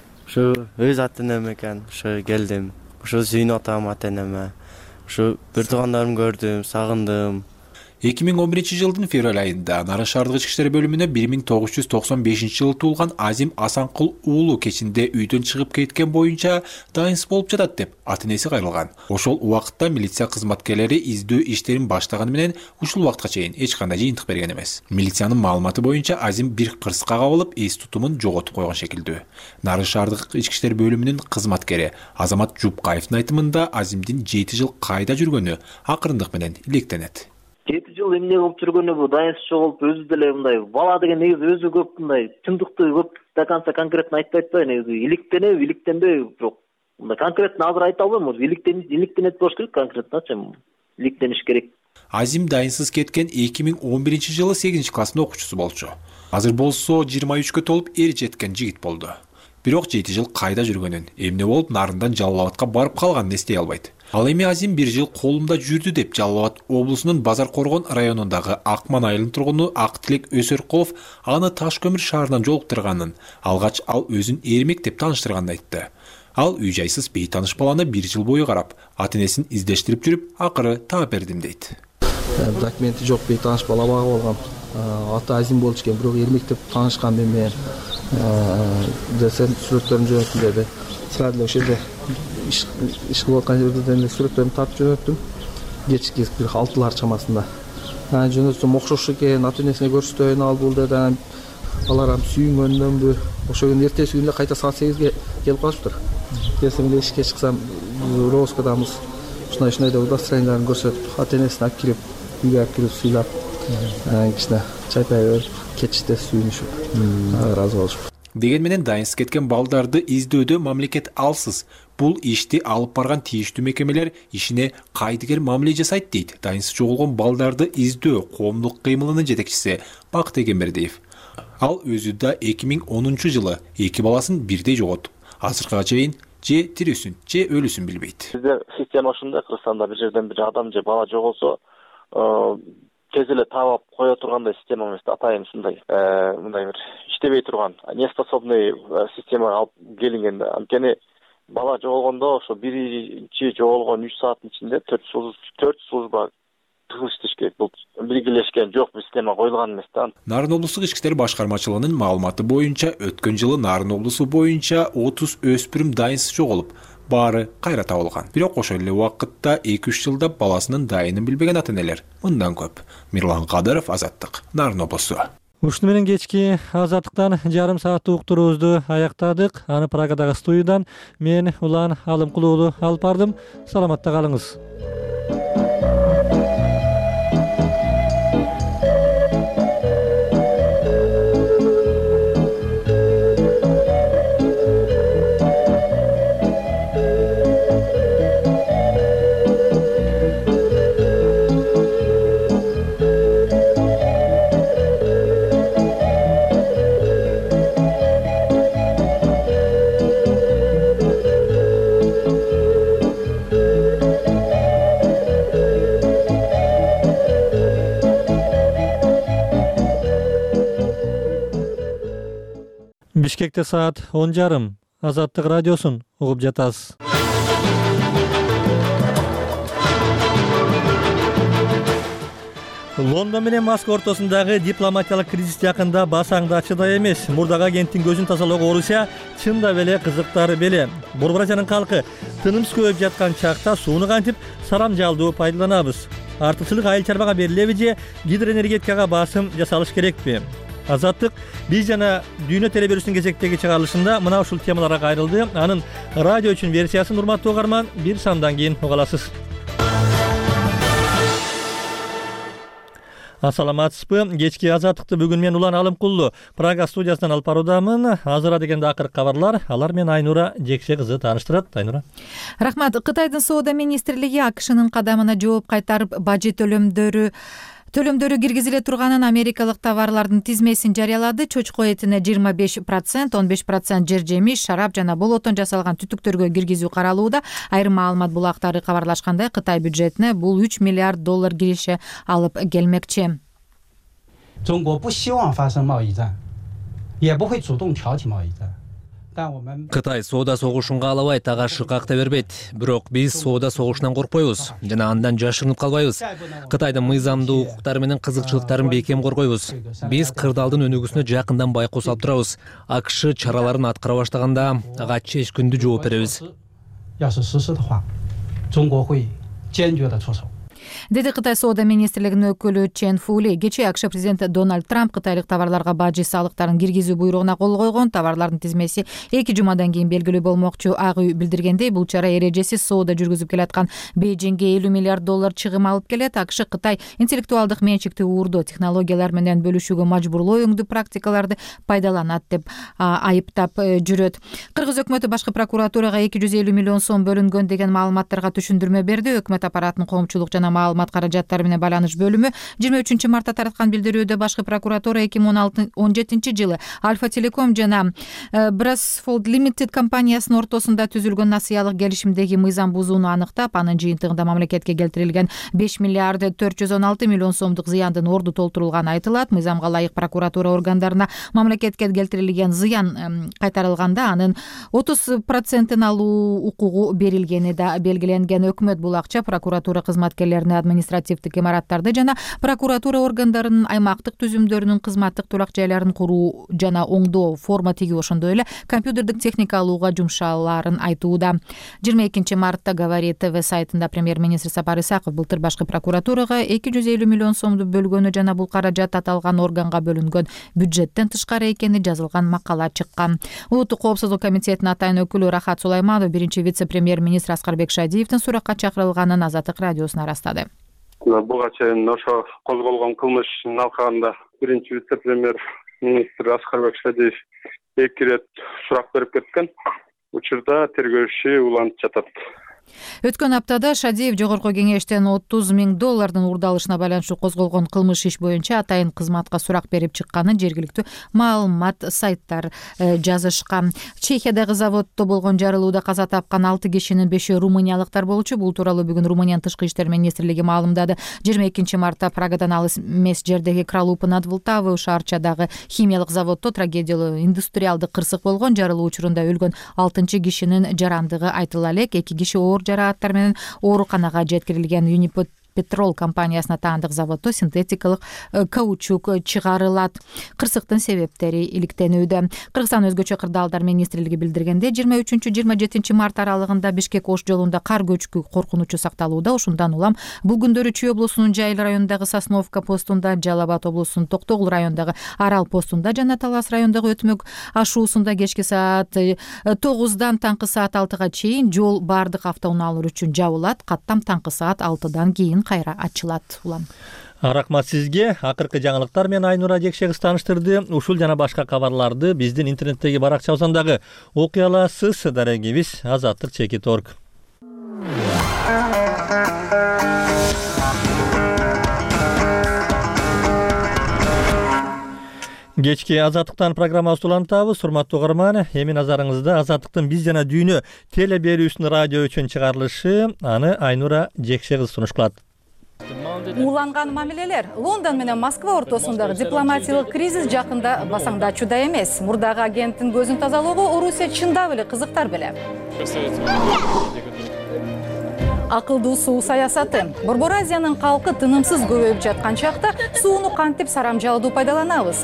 Ошо өз ата-энем экен. Ошо келдим. Ошо сүйүнүп атам ата-энеме. Ошо бир туугандарымды көрдүм, сагындым. эки миң он биринчи жылдын февраль айында Нарын шаардык ички иштер бөлүмүнө бир миң тогуз жүз токсон бешинчи жылы туулган Азим Асанкул уулу кечинде үйдөн чыгып кеткен боюнча дайынсыз болуп жатат деп ата-энеси кайрылган. Ошол убакытта милиция кызматкерлери издөө иштерин баштаганы менен ушул убакытка чейин эч кандай жыйынтык берген эмес. Милициянын маалыматы боюнча Азим бир кырсыкка кабылып, эс тутумун жоготуп койгон шекилдүү. Нарын шаардык ички иштер бөлүмүнүн кызматкери Азамат Жупкаевдин айтымында Азимдин жети жыл кайда жүргөнү акырындык менен иликтенет. жети жыл эмне кылып жүргөнү бу дайынсыз жоголуп өзү деле мындай бала деген негизи өзү көп мындай чындыкты көп до конца конкретно айтпайт да, негизи иликтенеби иликтенбеби, бирок мындай конкретно азыр айта албайм. Может иликтен иликтенет болуш керек, конкретночу иликтениш керек. Азим дайынсыз кеткен эки миң он биринчи жылы сегизинчи класстын окуучусу болчу. Азыр болсо жыйырма үчкө толуп эр жеткен жигит болду. Бирок жети жыл кайда жүргөнүн, эмне болуп Нарындан Жалал Абадка барып калганын эстей албайт. Ал эми Азим бир жыл колумда жүрдү деп Жалал Абад облусунун Базар Коргон районундагы Акман айылынын тургуну Актилек Өсөркулов аны Таш көмүр шаарынан жолуктурганын, алгач ал өзүн Эрмек деп тааныштырганын айтты. Ал үй жайсыз бейтаныш баланы бир жыл бою карап, ата-энесин издештирип жүрүп, акыры таап бердим дейт. Документи жок бейтаныш бала бага болгон. Аты Азим болчу экен, бирок Эрмек деп таанышкан менен. Десен сүрөттөрүн жөнөттүм деди. Сразу ошол жерде иш кылып аткан жерде сүрөттөрүн тартып жөнөттүм. Кечки бир алтылар чамасында. Анан жөнөтсөм окшош экен, ата-энесине көрсөтөйүн ал бул деди. Анан алар ам сүйүнгөндөнбү. Ошол күнү эртеси күнү кайта саат сегизге келип калыптыр. Келсем эле ишке чыксам, Роскадамыз ушундай-ушундай деп удостоверенияларын көрсөтүп, ата-энесин алып кирип, үйгө алып кирип сыйлап, анан кичине чайпай берип, кетиште сүйүнүшүп, ыраазы болушуп. Деген менен дайынсыз кеткен балдарды издөөдө мамлекет алсыз. Бул ишти алып барган тийиштүү мекемелер ишине кайдыгер мамиле жасайт дейт дайынсыз жоголгон балдарды издөө коомдук кыймылынын жетекчиси Бакыт Эгембердиев. Ал өзү да эки миң онунчу жылы эки баласын бирдей жоготуп, азыркыга чейин же тирүүсүн, же өлүүсүн билбейт. Бизде система ушундай, Кыргызстанда бир жерден бир адам же бала жоголсо, тез эле таап кое тургандай система эмес, атайын ушундай, мындай бир иштебей турган, неспособный система алып келинген. Анткени бала жоголгондо ошо биринчи жоголгон үч сааттын ичинде төрт служба тыгыз иштеш керек. Бул белгилешкен жок, система коюлган эмес да. Нарын облустук ички иштер башкармачылыгынын маалыматы боюнча, өткөн жылы Нарын облусу боюнча отуз өспүрүм дайынсыз жоголуп, баары кайра табылган. Бирок ошол эле убакытта эки үч жылда баласынын дайынын билбеген ата-энелер мындан көп. Мирлан Кадыров, Азаттык, Нарын облусу. Ушуну менен кечки Азаттыктан жарым сааттык уктуруубузду аяктадык. Аны Прагадагы студиядан мен Улан Алымкул уулу алып бардым. Саламатта калыңыз. Бишкекте саат он жарым. Азаттык радиосун угуп жатасыз. Лондон менен Москва ортосундагы дипломатиялык кризис жакында басаңда чыдай эмес. Мурдагы агенттин көзүн тазалоого Орусия чындап эле кызыктар беле. Борборачанын калкы тынымсыз көбөйүп жаткан чакта сууну кантип сарам жалдуу пайдаланабыз? Артыкчылык айыл чарбага берилеби же гидроэнергетикага басым жасалыш керекпи? Азаттык биз жана Дүйнө телебирүүсүнүн кезектеги чыгарылышында мына ушул темаларга кайрылды. Анын радио үчүн версиясын урматтуу угарман бир сандан кийин уга аласыз. Ассаламатсызбы? Кечки Азаттыкты бүгүн мен Улан Алымкулду Прага студиясынан алып баруудамын. Азыр дегенде акыркы кабарлар. Алар мен Айнура Жекше кызы тааныштырат. Айнура. Рахмат. Кытайдын соода министрлиги АКШнын кадамына жооп кайтарып, бажы төлөмдөрү Төлөмдөрү киргизиле турганын америкалык товарлардын тизмесин жарыялады. Чочко этине жыйырма беш процент, он беш процент жер жемиш, шарап жана болоттон жасалган түтүктөргө киргизүү каралууда. Айрым маалымат булактары кабарлашкандай, Кытай бюджетине бул үч миллиард доллар киреше алып келмекчи. 中国不希望发生贸易战，也不会主动挑起贸易战。 Кытай соода согушун каалабайт, ага шыкакта бербейт. Бирок биз соода согушунан коркпойбуз жана андан жашырынып калбайбыз. Кытайдын мыйзамдуу укуктары менен кызыкчылыктарын бекем коргойбуз. Биз кырдаалдын өнүгүүсүнө жакындан байкоо салып турабыз. АКШ чараларын аткара баштаганда ага чеч күндү жооп беребиз. Деди Кытай соода министрлигинин өкүлү Чен Фули. Кечээ АКШ президенти Дональд Трамп кытайлык товарларга бажы салыктарын киргизүү буйругуна кол койгон. Товарлардын тизмеси эки жумадан кийин белгилүү болмокчу. Ак үй билдиргендей, бул чара эрежесиз соода жүргүзүп келаткан Бейжиңге элүү миллиард доллар чыгым алып келет. АКШ Кытай интеллектуалдык менчикти уурдоо, технологиялар менен бөлүшүүгө мажбурлоо өңдүү практикаларды пайдаланат деп айыптап жүрөт. Кыргыз өкмөтү башкы прокуратурага эки жүз элүү миллион сом бөлүнгөн деген маалыматтарга түшүндүрмө берди. Өкмөт аппаратынын коомчулук жана маалымат каражаттары менен байланыш бөлүмү жыйырма үчүнчү мартта тараткан билдирүүдө башкы прокуратура эки миң он жетинчи жылы Альфа Телеком жана Брасфолд Limited компаниясынын ортосунда түзүлгөн насыялык келишимдеги мыйзам бузууну аныктап, анын жыйынтыгында мамлекетке келтирилген беш миллиард төрт жүз он алты миллион сомдук зыяндын орду толтурулганы айтылат. Мыйзамга ылайык прокуратура органдарына мамлекетке келтирилген зыян кайтарылганда анын отуз процентин алуу укугу берилгени да белгиленген. Өкмөт бул акча прокуратура кызматкерлерине административдик имараттарды жана прокуратура органдарынын аймактык түзүмдөрүнүн кызматтык турак жайларын куруу жана оңдоо, форма тигүү, ошондой эле компьютердик техника алууга жумшалаарын айтууда. жыйырма экинчи мартта Говорит ТВ сайтында премьер-министр Сапар Исаков былтыр башкы прокуратурага эки жүз элүү миллион сомду бөлгөнү жана бул каражат аталган органга бөлүнгөн бюджеттен тышкары экени жазылган макала чыккан. Улуттук коопсуздук комитетинин атайын өкүлү Рахат Сулайманов биринчи вице-премьер-министр Аскарбек Шадиевдин суракка чакырылганын Азаттык радиосуна арастады. Буга чейин ошо козголгон кылмыштын алкагында биринчи вице-премьер министр Аскарбек Шадиев эки ирет сурак берип кеткен. Учурда тергөө иши уланып жатат. Өткөн аптада Шадиев жогорку кеңештен отуз миң доллардын уурдалышына байланыштуу козголгон кылмыш иш боюнча атайын кызматка сурак берип чыкканын жергиликтүү маалымат сайттар жазышкан. Чехиядагы заводдо болгон жарылууда каза тапкан алты кишинин бешөө румыниялыктар болчу. Бул тууралуу бүгүн Румыниянын тышкы иштер министрлиги маалымдады. жыйырма экинчи мартта Прагадан алыс эмес жердеги Кралупы над Вултавы шаарчадагы химиялык заводдо трагедиялуу индустриалдык кырсык болгон. Жарылуу учурунда өлгөн алтынчы кишинин жарандыгы айтыла элек. Эки киши оор жарааттар менен ооруканага жеткирилген. Петрол компаниясына таандык заводдо синтетикалык каучук чыгарылат. Кырсыктын себептери иликтенүүдө. Кыргызстан өзгөчө кырдаалдар министрлиги билдиргенде жыйырма үчүнчү жыйырма жетинчи март аралыгында Бишкек Ош жолунда кар көчкү коркунучу сакталууда. Ушундан улам бул күндөрү Чүй облусунун Жайыл районундагы Сосновка постунда, Жалал Абад облусунун Токтогул районундагы Арал постунда жана Талас районундагы Өтмөк ашуусунда кечки саат тогуздан таңкы саат алтыга чейин жол бардык автоунаалар үчүн жабылат. Каттам таңкы саат алтыдан кийин кайра ачылат. Улам Рахмат сизге. Акыркы жаңылыктар менен Айнура Жекшегиз тааныштырды. Ушул жана башка кабарларды биздин интернеттеги баракчабыздагы окуй аласыз. Дарегибиз азаттык чекит точка орг. Кечки Азаттыктан программабызды улантабыз. Урматтуу угарман, эми назарыңызда Азаттыктын биз жана дүйнө теле берүүсүнүн радио үчүн чыгарылышы, аны Айнура Жекшегиз сунуш кылат. Уланган мамилелер Лондон менен Москва ортосундагы дипломатиялык кризис жакында басаңдачууда эмес. Мурдагы агенттин көзүн тазалоого Орусия чындап эле кызыктар беле. Акылдуу суу саясаты. Борбор Азиянын калкы тынымсыз көбөйүп жаткан чакта сууну кантип сарамжалдуу пайдаланабыз?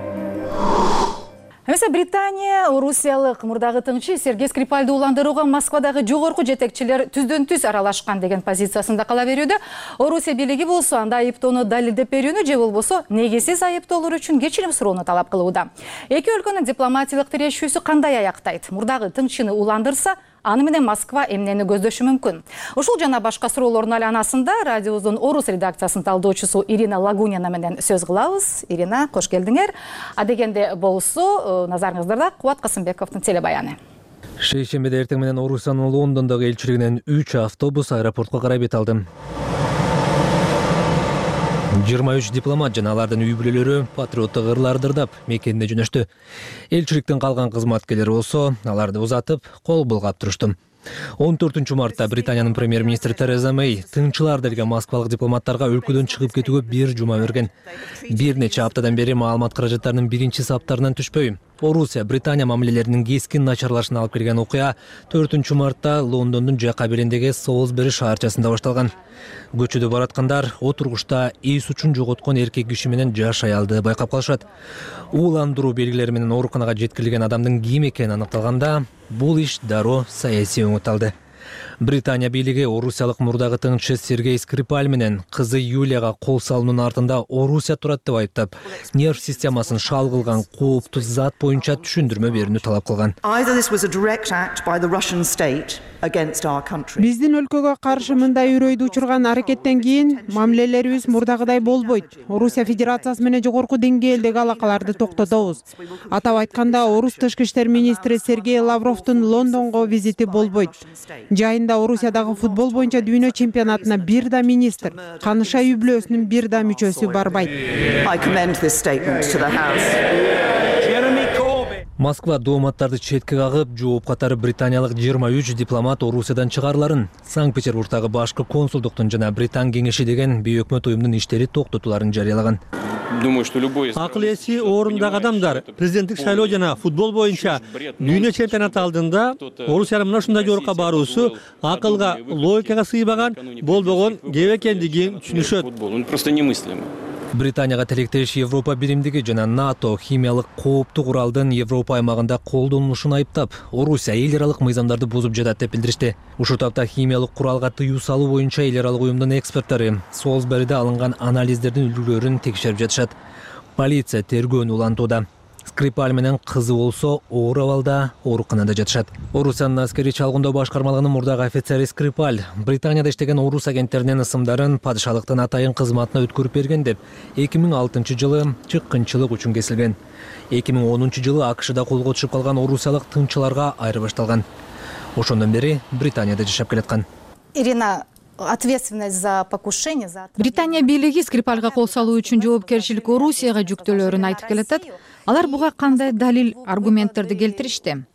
Эмесе Британия орусиялык мурдагы тыңчы Сергей Скрипальды уландырууга Москвадагы жогорку жетекчилер түздөн түз аралашкан деген позициясында кала берүүдө. Орусия бийлиги болсо анда айыптоону далилдеп берүүнү же болбосо негизсиз айыптоолор үчүн кечирим суроону талап кылууда. Эки өлкөнүн дипломатиялык тирешүүсү кандай аяктайт? Мурдагы тыңчыны уландырса, аны менен Москва эмнени көздөшү мүмкүн? Ушул жана башка суроолордун айланасында радиобуздун Орус редакциясынын талдоочусу Ирина Лагунина менен сөз кылабыз. Ирина, кош келдиңер. Адегенде болсо, назарыңыздарда Кубат Касымбековдун телебаяны. Шейшембиде эртең менен Орусиянын Лондондогу элчилигинен үч автобус аэропортко карай бет алды. жыйырма үч дипломат жана алардын үй бүлөлөрү патриоттук ырлар дырдап мекенине жөнөштү. Элчиликтин калган кызматкерлери болсо аларды узатып, кол булгап турушту. он төртүнчү мартта Британиянын премьер-министри Тереза Мэй тыңчылар делген москвалык дипломаттарга өлкөдөн чыгып кетүүгө бир жума берген. Бир нече аптадан бери маалымат каражаттарынын биринчи саптарынан түшпөй. Орусия Британия мамилелеринин кескин начарлашына алып келген окуя төртүнчү мартта Лондондун жака берендеги Солсбери шаарчасында башталган. Көчөдө бараткандар отургучта эс учун жоготкон эркек киши менен жаш аялды байкап калышат. Ууландыруу белгилери менен ооруканага жеткирилген адамдын ким экени аныкталганда, бул иш дароо саясий өңүт алды. Британия бийлиги орусиялык мурдагы тыңчы Сергей Скрипаль менен кызы Юлияга кол салуунун артында Орусия турат деп айыптап, нерв системасын шал кылган кооптуу зат боюнча түшүндүрмө берүүнү талап кылган. Биздин өлкөгө каршы мындай үрөйдү учурган аракеттен кийин мамилелерибиз мурдагыдай болбойт. Орусия Федерациясы менен жогорку деңгээлдеги алакаларды токтотобуз. Атап айтканда, Орус тышкы иштер министри Сергей Лавровдун Лондонго визити болбойт. Жайында Орусиядагы футбол боюнча дүйнө чемпионатына бир да министр, Каныша үй бүлөсүнүн бир да мүчөсү барбайт. Москва дооматтарды четке кагып, жооп катары британиялык жыйырма үч дипломат Орусиядан чыгарыларын, Санкт-Петербургдагы башкы консулдуктун жана Британ кеңеши деген бейөкмөт уюмдун иштери токтотуларын жарыялаган. Акыл эси орундагы адамдар президенттик шайлоо жана футбол боюнча дүйнө чемпионаты алдында Орусиянын мына ушундай жорукка баруусу акылга, логикага сыйбаган, болбогон кеп экендигин түшүнүшөт. Британияга тилектеш Европа биримдиги жана НАТО химиялык кооптуу куралдын Европа аймагында колдонулушун айыптап, Орусия эл аралык мыйзамдарды бузуп жатат деп билдиришти. Ушул тапта химиялык куралга тыюу салуу боюнча эл аралык уюмдун эксперттери Солсбериде алынган анализдердин үлгүлөрүн текшерип жатышат. Полиция тергөөнү улантууда. Скрипаль менен кызы болсо оор абалда ооруканада жатышат. Орусиянын аскерий чалгындоо башкармалыгынын мурдагы офицери Скрипаль Британияда иштеген орус агенттеринин ысымдарын падышалыктын атайын кызматына өткөрүп берген деп эки миң алтынчы жылы чыккынчылык үчүн кесилген. эки миң онунчу жылы АКШда колго түшүп калган орусиялык тыңчыларга айырбашталган. Ошондон бери Британияда жашап келаткан. Ирина, ответственность за покушение за Британия бийлиги Скрипальга кол салуу үчүн жоопкерчилик Орусияга жүктөөлөрүн айтып келатат. Алар буга кандай далил, аргументтерди келтиришти?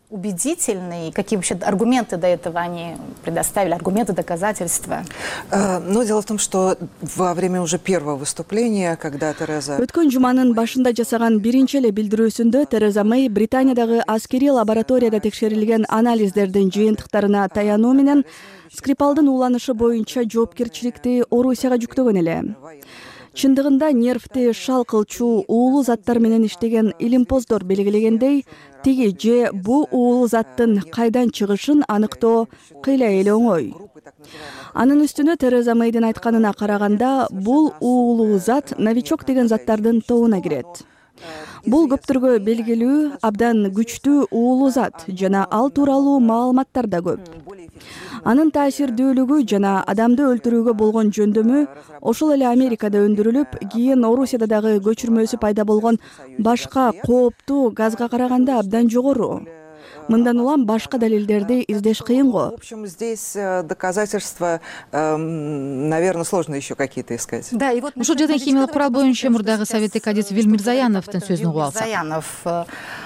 убедительный? Какие вообще аргументы до этого они предоставили, аргументы, доказательства? Но дело в том, что во время уже первого выступления, когда Тереза... Өткөн жуманын башында жасаган биринчи эле билдирүүсүндө Тереза Мэй Британиядагы аскери лабораторияда текшерилген анализдердин жыйынтыктарына таянуу менен Скрипалдын уланышы боюнча жоопкерчиликти Орусияга жүктөгөн эле. Чындыгында нервти шалкылчу уулуу заттар менен иштеген илимпоздор белгилегендей, тиги же бу уулуу заттын кайдан чыгышын аныктоо кыйла эле оңой. Анын үстүнө Тереза Мэйдин айтканына караганда, бул уулуу зат новичок деген заттардын тобуна кирет. Бул көптөргө белгилүү абдан күчтүү уулуу зат жана ал тууралуу маалыматтар да көп. Анын таасирдүүлүгү жана адамды өлтүрүүгө болгон жөндөмү ошол эле Америкада өндүрүлүп, кийин Орусияда дагы көчүрмөсү пайда болгон башка кооптуу газга караганда абдан жогору. Мындан улам башка далилдерди издеш кыйын го. В общем, здесь доказательства, наверное, сложно еще какие-то искать. Да, и вот ушул жерден химиялык курал боюнча мурдагы советтик кадис Вильмирзаяновдун сөзүн угуп алсак.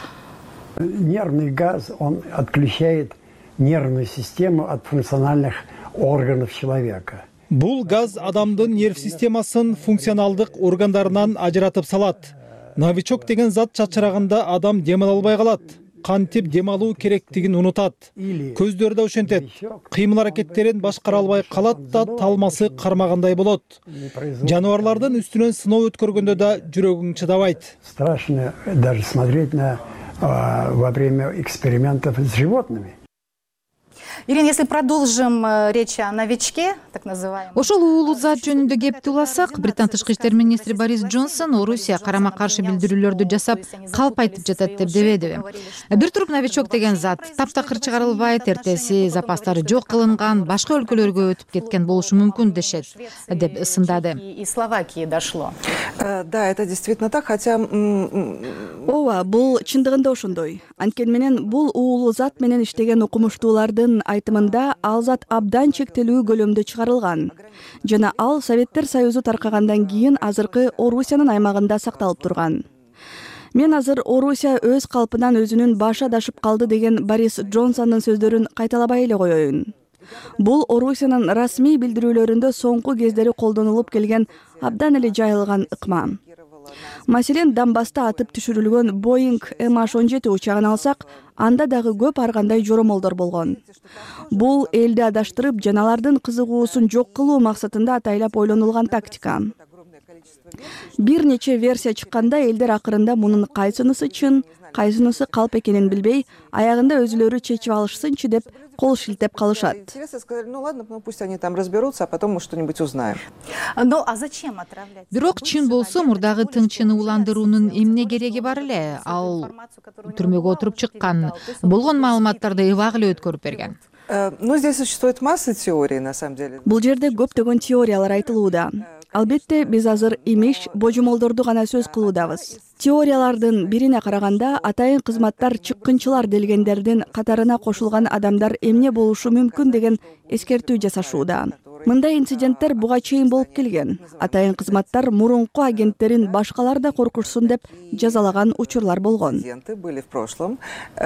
Нервный газ, он отключает нервную систему от функциональных органов человека. Бул газ адамдын нерв системасын функционалдык органдарынан ажыратып салат. Новичок деген зат чачыраганда адам дем ала албай калат. Кантип дем алуу керектигин унутат. Көздөрү да ошентет. Кыймыл аракеттерин башкара албай калат да талмасы кармагандай болот. Жаныбарлардын үстүнөн сыноо өткөргөндө да жүрөгүң чыдабайт. Страшно даже смотреть на во время экспериментов с животными. Ирина, если продолжим речь о новичке, так называемом... Ошол уулуу зат жөнүндө кепти уласак, Британ тышкы иштер министри Борис Джонсон Орусия карама-каршы билдирүүлөрдү жасап, калп айтып жатат деп дебедиби. Бир туруп новичок деген зат таптакыр чыгарылбайт, эртеси запастары жок кылынган, башка өлкөлөргө өтүп кеткен болушу мүмкүн дешет, деп сындады. И Словакии дошло. Да, это действительно так, хотя... Ооба, бул чындыгында ошондой. Анткени менен бул уулуу зат менен иштеген окумуштуулардын айтымында ал зат абдан чектелүү көлөмдө чыгарылган. Жана ал Советтер Союзу таркагандан кийин азыркы Орусиянын аймагында сакталып турган. Мен азыр Орусия өз калпынан өзүнүн башы адашып калды деген Борис Джонсондун сөздөрүн кайталабай эле коеюн. Бул Орусиянын расмий билдирүүлөрүндө соңку кездери колдонулуп келген абдан эле жайылган ыкма. Маселен, Донбасста атып түшүрүлгөн Боинг эм эйч он жети учагын алсак, анда дагы көп ар кандай жоромолдор болгон. Бул элди адаштырып, жаналардын кызыгуусун жок кылуу максатында атайлап ойлонулган тактика. Бир нече версия чыкканда элдер акырында мунун кайсынысы чын, кайсынысы калп экенин билбей, аягында өзүлөрү чечип алышсынчы деп кол шилтеп калышат. Ну ладно, пусть они там разберутся, а потом мы что-нибудь узнаем. Ну а зачем отравлять? Бирок чын болсо, мурдагы тынчыны уландыруунун эмне кереги бар эле? Ал түрмөгө отуруп чыккан, болгон маалыматтарды эбак эле өткөрүп берген. Ну, здесь существует масса теорий, на самом деле. Бул жерде көптөгөн теориялар айтылууда. Албетте, биз азыр имиш божомолдорду гана сөз кылуудабыз. Теориялардын бирине караганда, атайын кызматтар чыккынчылар делгендердин катарына кошулган адамдар эмне болушу мүмкүн деген эскертүү жасашууда. Мындай инциденттер буга чейин болуп келген. Атайын кызматтар мурунку агенттерин башкалар да коркушсун деп жазалаган учурлар болгон. Были в прошлом,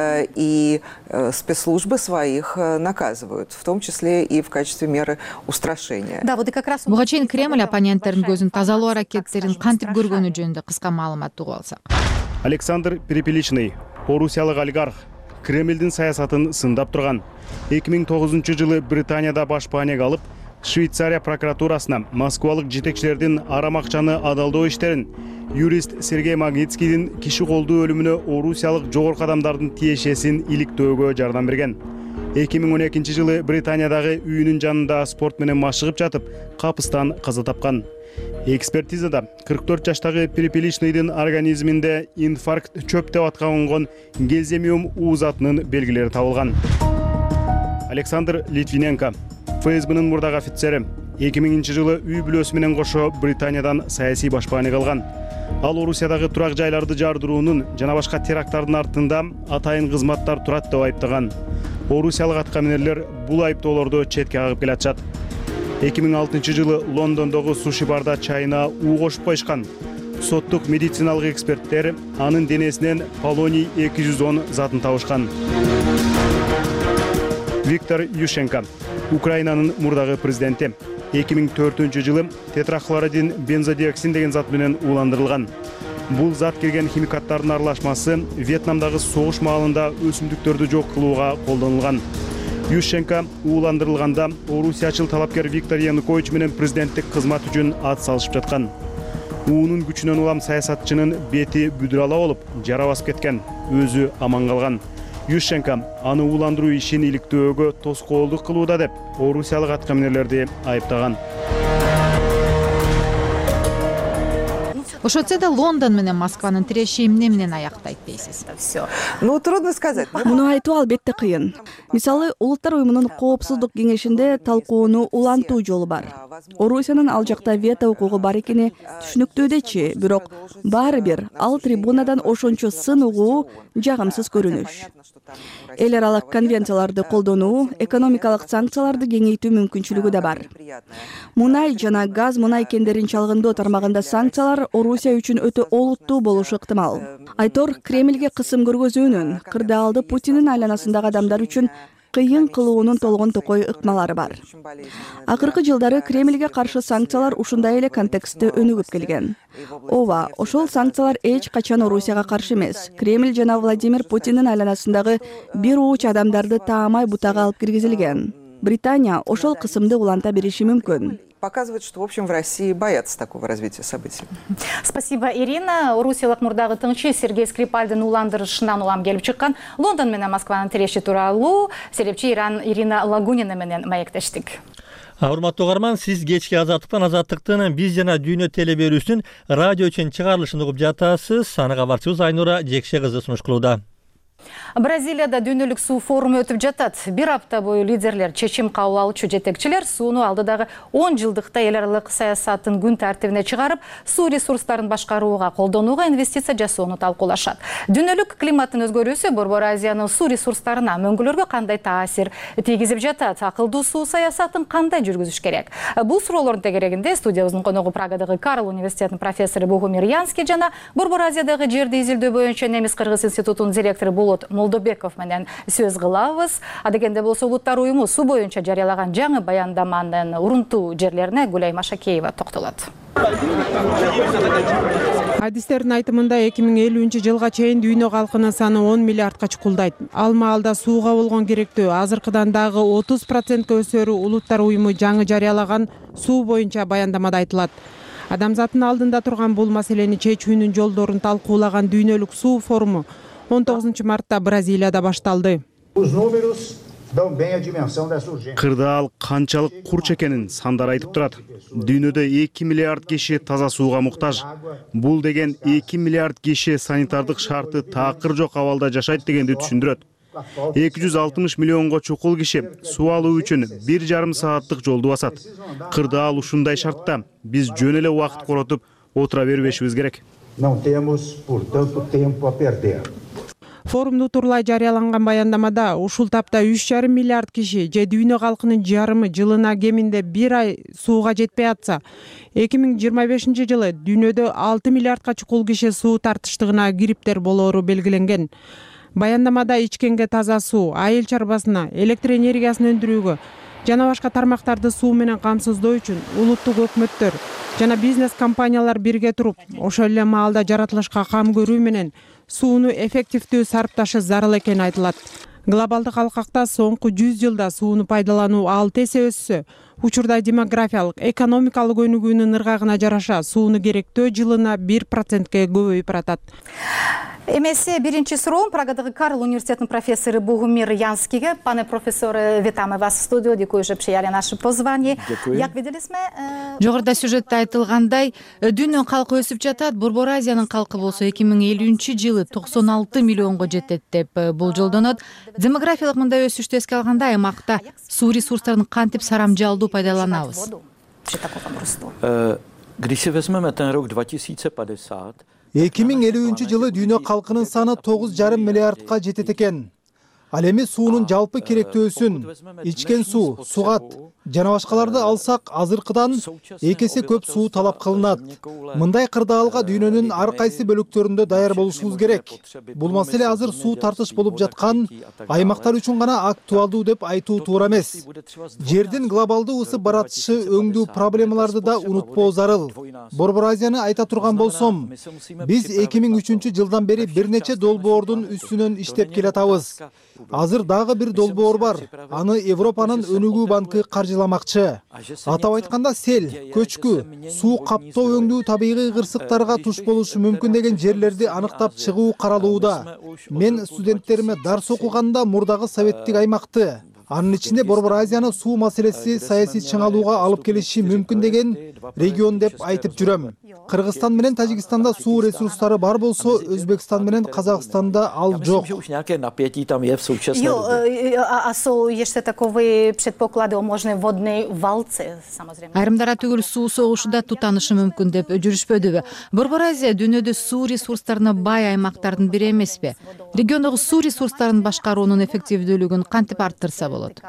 и спецслужбы своих наказывают, в том числе и в качестве меры устрашения. Да, вот и как раз... Буга чейин Кремль оппоненттерин көзүн тазалоо аракеттерин кантип көргөнү жөнүндө кыска маалымат угуп алсак. Александр Перепеличный, орусиялык олигарх, Кремльдин саясатын сындап турган. эки миң тогузунчу жылы Британияда башпаанеге алып, Швейцария прокуратурасына москвалык жетекчилердин арам акчаны адалдоо иштерин, юрист Сергей Магнитскийдин киши колдуу өлүмүнө орусиялык жогорку адамдардын тиешесин иликтөөгө жардам берген. эки миң он экинчи жылы Британиядагы үйүнүн жанында спорт менен машыгып жатып, капыстан каза тапкан. Экспертизада кырк төрт жаштагы Перепеличныйдын организминде инфаркт чөп деп аткан гельземиум уу затынын белгилери табылган. Александр Литвиненко, эф эс бнын мурдагы офицери, эки миңинчи жылы үй бүлөсү менен кошо Британиядан саясий башпаанеге алган. Ал Орусиядагы турак жайларды жардыруунун жана башка теракттардын артында атайын кызматтар турат деп айыптаган. Орусиялык аткаминерлер бул айыптоолорду четке кагып келатышат. эки миң алтынчы жылы Лондондогу суши барда чайына уу кошуп коюшкан. соттук медициналык эксперттер анын денесинен полоний эки жүз он затын табышкан. Виктор Ющенко, Украинанын мурдагы президенти, эки миң төртүнчү жылы тетрахлоридин бензодиоксин деген зат менен ууландырылган. Бул зат кирген химикаттардын аралашмасы Вьетнамдагы согуш маалында өсүмдүктөрдү жок кылууга колдонулган. Ющенко ууландырылганда орусиячыл талапкер Виктор Янукович менен президенттик кызмат үчүн ат салышып жаткан. Уунун күчүнөн улам саясатчынын бети бүдүр ала болуп, жара басып кеткен, өзү аман калган. Ющенко аны ууландыруу ишин иликтөөгө тоскоолдук кылууда деп орусиялык аткаминерлерди айыптаган. Ошентсе да Лондон менен Москванын тиреши эмне менен аяктайт дейсиз? Ну, трудно сказать. Муну айтуу албетте кыйын. Мисалы, Улуттар уюмунун коопсуздук кеңешинде талкууну улантуу жолу бар. Орусиянын ал жакта вето укугу бар экени түшүнүктүүдөчү, бирок баары бир ал трибунадан ошончо сын угуу жагымсыз көрүнүш. Эл аралык конвенцияларды колдонуу, экономикалык санкцияларды кеңейтүү мүмкүнчүлүгү да бар. Мунай жана газ мунай кендерин чалгындоо тармагында санкциялар Орусия үчүн өтө олуттуу болушу ыктымал. Айтор Кремльге кысым көргөзүүнүн, кырдаалды Путиндин айланасындагы адамдар үчүн кыйын кылуунун толгон токой ыкмалары бар. Акыркы жылдары Кремльге каршы санкциялар ушундай эле контекстте өнүгүп келген. Ооба, ошол санкциялар эч качан Орусияга каршы эмес. Кремль жана Владимир Путиндин айланасындагы бир ууч адамдарды таамай бутага алып киргизилген. Британия ошол кысымды уланта бериши мүмкүн. Показывает, что, в общем, в России боятся такого развития событий. Спасибо, Ирина. Орусиялык мурдагы тыңчы Сергей Скрипальдын уландырышынан улам келип чыккан Лондон менен Москванын тиреши тууралуу серепчи Ирина Лагунина менен маектештик. Урматтуу угарман, сиз кечки Азаттыктан Азаттыктын биз жана дүйнө теле берүүсүнүн радио үчүн чыгарылышын угуп жатасыз. Аны кабарчыбыз Айнура Жекше кызы сунуш кылууда. Бразилияда дүйнөлүк суу форуму өтүп жатат. Бир апта бою лидерлер, чечим кабыл алуучу жетекчилер сууну алдыдагы он жылдыкта эл аралык саясатын күн тартибине чыгарып, суу ресурстарын башкарууга, колдонууга инвестиция жасоону талкуулашат. Дүйнөлүк климаттын өзгөрүүсү Борбор Азиянын суу ресурстарына, мөңгүлөргө кандай таасир тийгизип жатат? Акылдуу суу саясатын кандай жүргүзүш керек? Бул суроолордун тегерегинде студиябыздын коногу Прагадагы Карл университетинин профессору Богумир Янский жана Борбор Азиядагы жерди изилдөө боюнча Немис-Кыргыз институтунун директору Болот Молдобеков менен сөз кылабыз. Адегенде болсо Улуттар уюму суу боюнча жарыялаган жаңы баяндаманын урунтуу жерлерине Гүлай Машакеева токтолот. Адистердин айтымында эки миң элүүнчү жылга чейин дүйнө калкынын саны он миллиардка чукулдайт. Ал маалда сууга болгон керектөө азыркыдан дагы отуз процентке өсөрү Улуттар уюму жаңы жарыялаган суу боюнча баяндамада айтылат. Адамзаттын алдында турган бул маселени чечүүнүн жолдорун талкуулаган дүйнөлүк суу форуму он тогузунчу мартта Бразилияда башталды. Кырдаал канчалык курч экенин сандар айтып турат. Дүйнөдө эки миллиард киши таза сууга муктаж. Бул деген эки миллиард киши санитардык шарты такыр жок абалда жашайт дегенди түшүндүрөт. эки жүз алтымыш миллионго чукул киши суу алуу үчүн бир жарым сааттык жолду басат. Кырдаал ушундай шартта биз жөн эле убакыт коротуп отура бербешибиз керек. Форумду турлай жарыяланган баяндамада ушул тапта үч жарым миллиард киши же дүйнө калкынын жарымы жылына кеминде бир ай сууга жетпей атса, эки миң жыйырма бешинчи жылы дүйнөдө алты миллиардка чукул киши суу тартыштыгына кириптер болоору белгиленген. Баяндамада ичкенге таза суу, айыл чарбасына, электр энергиясын өндүрүүгө жана башка тармактарды суу менен камсыздоо үчүн улуттук өкмөттөр жана бизнес компаниялар бирге туруп, ошол эле маалда жаратылышка кам көрүү менен сууну эффективдүү сарпташы зарыл экени айтылат. Глобалдык алкакта соңку жүз жылда сууну пайдалануу алты эсе өссө, учурда демографиялык, экономикалык өнүгүүнүн ыргагына жараша сууну керектөө жылына бир процентке көбөйүп баратат. Эмесе биринчи суроом Прагадагы Карл университетинин профессору Богумир Янскийге. Пане профессоре, витаме вас в студио, дякую, что приняли наше позвание. Як видели сме? Жогоруда сюжетте айтылгандай, дүйнөнүн калкы өсүп жатат, Борбор Азиянын калкы болсо эки миң элүүнчү жылы токсон алты миллионго жетет деп болжолдонот. Демографиялык мындай өсүштү эске алганда аймакта суу ресурстарын кантип сарамжалдуу пайдаланабыз? эки миң элүүнчү жылы дүйнө калкынын саны тогуз жарым миллиардка жетет экен. Ал эми суунун жалпы керектөөсүн, ичкен суу, сугат жана башкаларды алсак азыркыдан эки эсе көп суу талап кылынат. Мындай кырдаалга дүйнөнүн ар кайсы бөлүктөрүндө даяр болушубуз керек. Бул маселе азыр суу тартыш болуп жаткан аймактар үчүн гана актуалдуу деп айтуу туура эмес. Жердин глобалдуу ысып баратышы өңдүү проблемаларды да унутпоо зарыл. Борбор Азияны айта турган болсом, биз эки миң үчүнчү жылдан бери бир нече долбоордун үстүнөн иштеп келатабыз. Азыр дагы бир долбоор бар. Аны Европанын өнүгүү банкы каржыламакчы. Атап айтканда сел, көчкү, суу каптоо өңдүү табигый кырсыктарга туш болушу мүмкүн деген жерлерди аныктап чыгуу каралууда. Мен студенттериме дарс окуганда мурдагы советтик аймакты, анын ичинде Борбор Азияны суу маселеси саясий чыңалууга алып келиши мүмкүн деген регион деп айтып жүрөм. Кыргызстан менен Тажикстанда суу ресурстары бар болсо, Өзбекстан менен Казакстанда ал жок. Айрымдара түгүл суу согушу да тутанышы мүмкүн деп жүрүшпөдүбү? Борбор Азия дүйнөдө суу ресурстарына бай аймактардын бири эмеспи? Региондогу суу ресурстарын башкаруунун эффективдүүлүгүн кантип арттырса болот?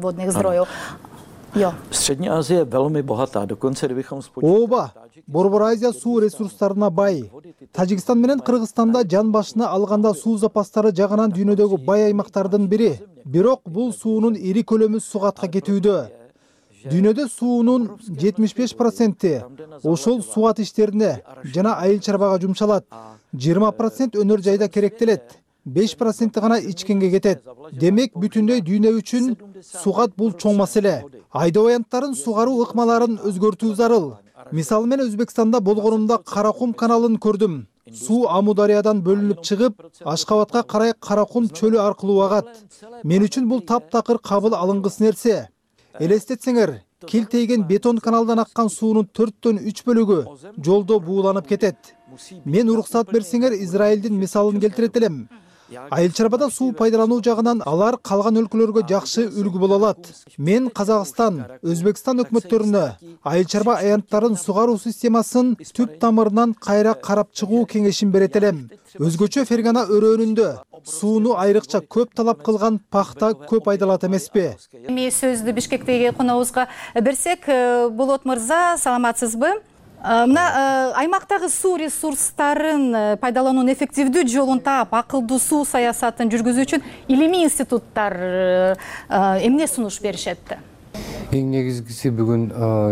Ооба, Борбор Азия суу ресурстарына бай. Тажикстан менен Кыргызстанда жан башына алганда суу запастары жагынан дүйнөдөгү бай аймактардын бири. Бирок бул суунун ири көлөмү сугатка кетүүдө. Дүйнөдө суунун жетимиш беш проценти ошол сугат иштерине жана айыл чарбага жумшалат. жыйырма процент өнөр жайда керектелет. беш проценти гана ичкенге кетет. Демек бүтүндөй дүйнө үчүн сугат бул чоң маселе. Айда аянттарын сугаруу ыкмаларын өзгөртүү зарыл. Мисалы мен Өзбекстанда болгонумда Каракум каналын көрдүм. Суу Амудариядан бөлүнүп чыгып, Ашкабадка карай Каракум чөлү аркылуу агат. Мен үчүн бул таптакыр кабыл алынгыс нерсе. Элестетсеңер, килтейген бетон каналдан аккан суунун төрттөн үч бөлүгү жолдо бууланып кетет. Мен уруксат берсеңер Израилдин мисалын келтирет элем. Айыл чарбада суу пайдалануу жагынан алар калган өлкөлөргө жакшы үлгү боло алат. Мен Казакстан, Өзбекстан өкмөттөрүнө айыл чарба аянттарын сугаруу системасын түп тамырынан кайра карап чыгуу кеңешин берет элем. Өзгөчө Фергана өрөөнүндө сууну айрыкча көп талап кылган пахта көп айдалат эмеспи? Эми сөздү Бишкектеги коногубузга берсек, Болот мырза, саламатсызбы? Мына аймактагы суу ресурстарын пайдалануунун эффективдүү жолун таап, акылдуу суу саясатын жүргүзүү үчүн илимий институттар эмне сунуш беришет? Эң негизгиси бүгүн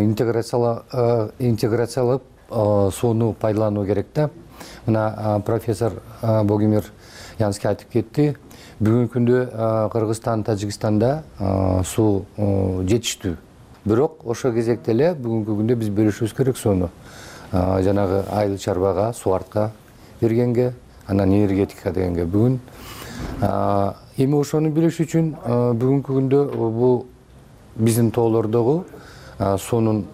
интеграциялап сууну пайдалануу керек да. Мына профессор Богимир Янский айтып кетти. Бүгүнкү күндө Кыргызстан, Тажикстанда суу жетиштүү. Бирок ошол кезекте эле бүгүнкү күндө биз бөлүшүбүз керек сууну. Жанагы айыл чарбага, суартка бергенге, анан энергетика дегенге бүгүн. Эми ошону билиш үчүн бүгүнкү күндө бул биздин тоолордогу суунун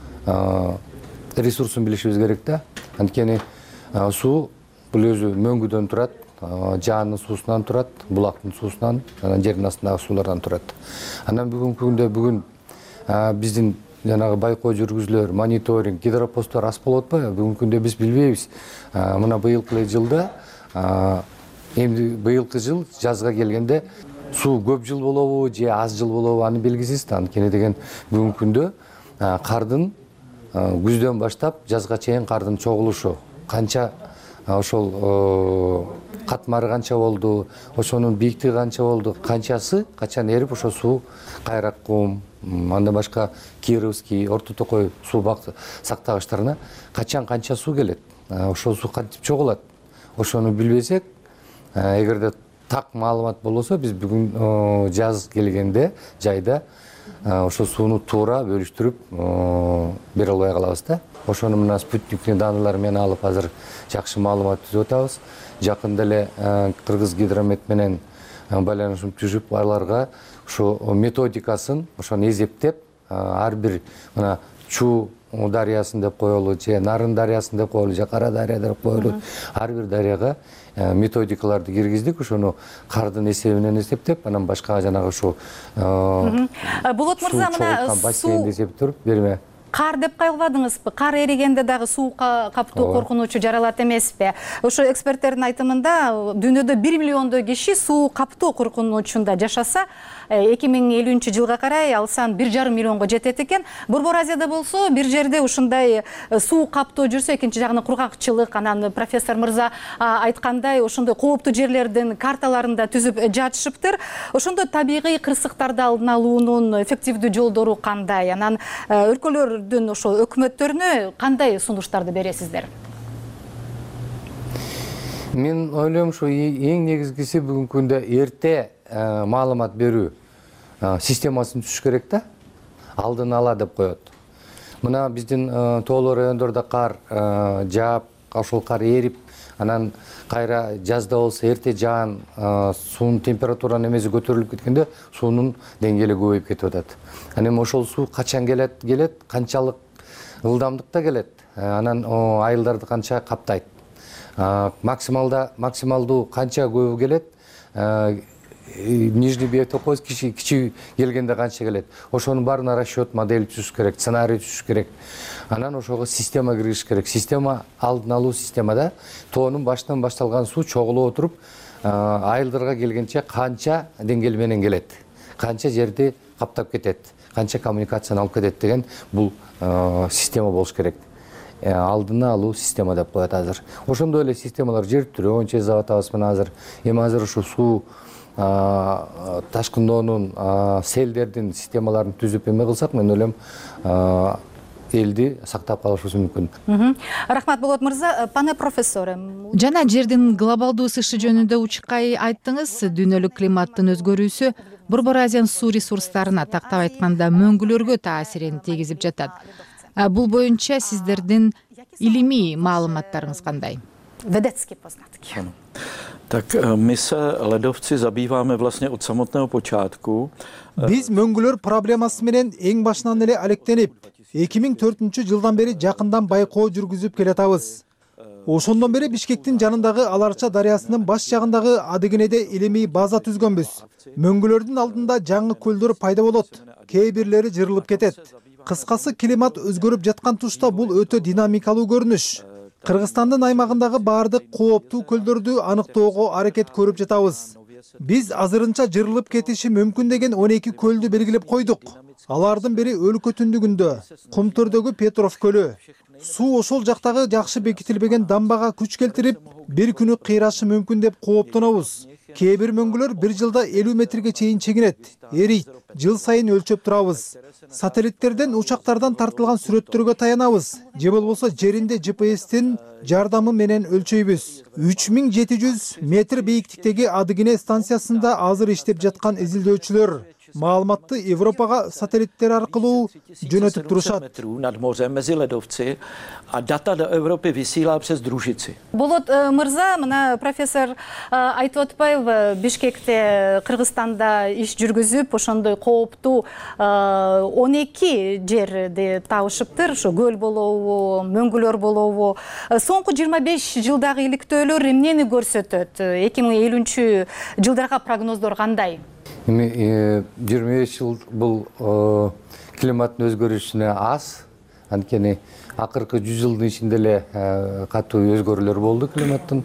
ресурсун билишибиз керек да. Анткени суу бул өзү мөңгүдөн турат, жаанын суусунан турат, булактын суусунан, анан жердин астындагы суулардан турат. Анан бүгүнкү күндө бүгүн биздин жанагы байкоо жүргүзүлөр, мониторинг, гидропосттор аз болуп атпайбы? Бүгүнкү күндө биз билбейбиз. Мына быйылкы жылда, эмди быйылкы жыл жазга келгенде суу көп жыл болобу же аз жыл болобу аны белгисиз да. Анткени деген бүгүнкү күндө кардын күздөн баштап жазга чейин кардын чогулушу канча, ошол катмары канча болду, ошонун бийиктиги канча болду, канчасы качан эрип ошо суу Кайраккум, андан башка Кировский, Орто Токой суу сактагычтарына качан канча суу келет, ошол суу кантип чогулат, ошону билбесек, эгерде так маалымат болбосо, биз бүгүн жаз келгенде жайда ошол сууну туура бөлүштүрүп бере албай калабыз да. Ошону мына спутниктин данылары менен алып азыр жакшы маалымат түзүп атабыз. Жакында эле Кыргыз гидромет менен байланышып түзүп, аларга ошо методикасын ошону эзептеп, ар бир мына Чуу дарыясын деп коелу, же Нарын дарыясын деп коелу, же Кара дарыя деп коелу, ар бир дарыяга методикаларды киргиздик, ошону кардын эсебинен эсептеп, анан башка жанагы ошо Болот мырза, мына бассейнди эсептеп туруп берме. кар деп кайгыбадыңызбы? Кар эригенде дагы суу каптоо коркунучу жаралат эмеспи? Ошо эксперттердин айтымында дүйнөдө бир миллиондой киши суу каптоо коркунучунда жашаса, эки миң элүүнчү жылга карай ал сан бир жарым миллионго жетет экен. Борбор Азияда болсо бир жерде ушундай суу каптоо жүрсө, экинчи жагынан кургакчылык, анан профессор мырза айткандай ошондой кооптуу жерлердин карталарын да түзүп жатышыптыр. Ошондо табигый кырсыктарды алдын алуунун эффективдүү жолдору кандай? Анан өлкөлөрдүн ошо өкмөттөрүнө кандай сунуштарды бересиздер? Мен ойлойм, ушу эң негизгиси бүгүнкү күндө эрте маалымат берүү системасын түзүш керек да, алдын ала деп коет. Мына биздин тоолуу райондордо кар жаап, ошол кар эрип, анан кайра жазда болсо эрте жаан, суунун температуранын эмеси көтөрүлүп кеткенде суунун деңгээли көбөйүп кетип атат. Анан ошол суу качан келет, келет, канчалык ылдамдыкта келет, анан айылдарды канча каптайт. Максималда максималдуу канча көп келет, нижний биотокос кичи кичи келгенде канча келет. Ошонун баарына расчет модель түзүш керек, сценарий түзүш керек. Анан ошого система киргизиш керек. Система алдын алуу системада тоонун башынан башталган суу чогулуп отуруп, айылдарга келгенче канча деңгээл менен келет, канча жерди каптап кетет, канча коммуникацияны алып кетет деген бул система болуш керек. Алдын алуу система деп коет азыр. Ошондой эле системалар жер түрөөн жасап атабыз мына азыр. Эми азыр ушу суу ташкындоонун, селдердин системаларын түзүп эме кылсак, мен ойлойм элди сактап калышыбыз мүмкүн. Рахмат Болот мырза. Пане профессор, жана жердин глобалдуу ысышы жөнүндө учкай айттыңыз. Дүйнөлүк климаттын өзгөрүүсү Борбор Азиянын суу ресурстарына, тактап айтканда мөңгүлөргө таасирин тийгизип жатат. Бул боюнча сиздердин илимий маалыматтарыңыз кандай? Ведецкие познатки. Tak my se ledovci zabýváme vlastně od samotného počátku. Биз мөңгүлөр проблемасы менен эң башынан эле алектенип, эки миң төртүнчү жылдан бери жакындан байкоо жүргүзүп келатабыз. Ошондон бери Бишкектин жанындагы Аларча дарыясынын баш жагындагы Адыгенеде илимий база түзгөнбүз. Мөңгүлөрдүн алдында жаңы көлдөр пайда болот, кээ бирлери жырылып кетет. Кыскасы, климат өзгөрүп жаткан тушта бул өтө динамикалуу көрүнүш. Кыргызстандын аймагындагы баардык кооптуу көлдөрдү аныктоого аракет көрүп жатабыз. Биз азырынча жырылып кетиши мүмкүн деген он эки көлдү белгилеп койдук. Алардын бири өлкө түндүгүндө, Кумтөрдөгү Петров көлү. Суу ошол жактагы жакшы бекитилбеген дамбага күч келтирип, бир күнү кыйрашы мүмкүн деп кооптонобуз. Кээ бир мөңгүлөр бир жылда элүү метрге чейин чегинет, эрийт. Жыл сайын өлчөп турабыз. Сателлиттерден, учактардан тартылган сүрөттөргө таянабыз. Же болбосо жеринде Ж П Стин жардамы менен өлчөйбүз. үч миң жети жүз метр бийиктиктеги Адыгене станциясында азыр иштеп жаткан изилдөөчүлөр маалыматты Европага сателлиттер аркылуу жөнөтүп турушат. Nad mořem mezi ledovci a data do Evropy vysílá přes družici. Болот мырза, мына профессор айтып атпайбы, Бишкекте, Кыргызстанда иш жүргүзүп, ошондой кооптуу он эки жерди табышыптыр. Ошо көл болобу, мөңгүлөр болобу. Соңку жыйырма беш жылдагы иликтөөлөр эмнени көрсөтөт? эки миң элүүнчү жылдарга прогноздор кандай? Эми жыйырма беш жыл бул климаттын өзгөрүшүнө аз. Анткени акыркы жүз жылдын ичинде эле катуу өзгөрүүлөр болду климаттын.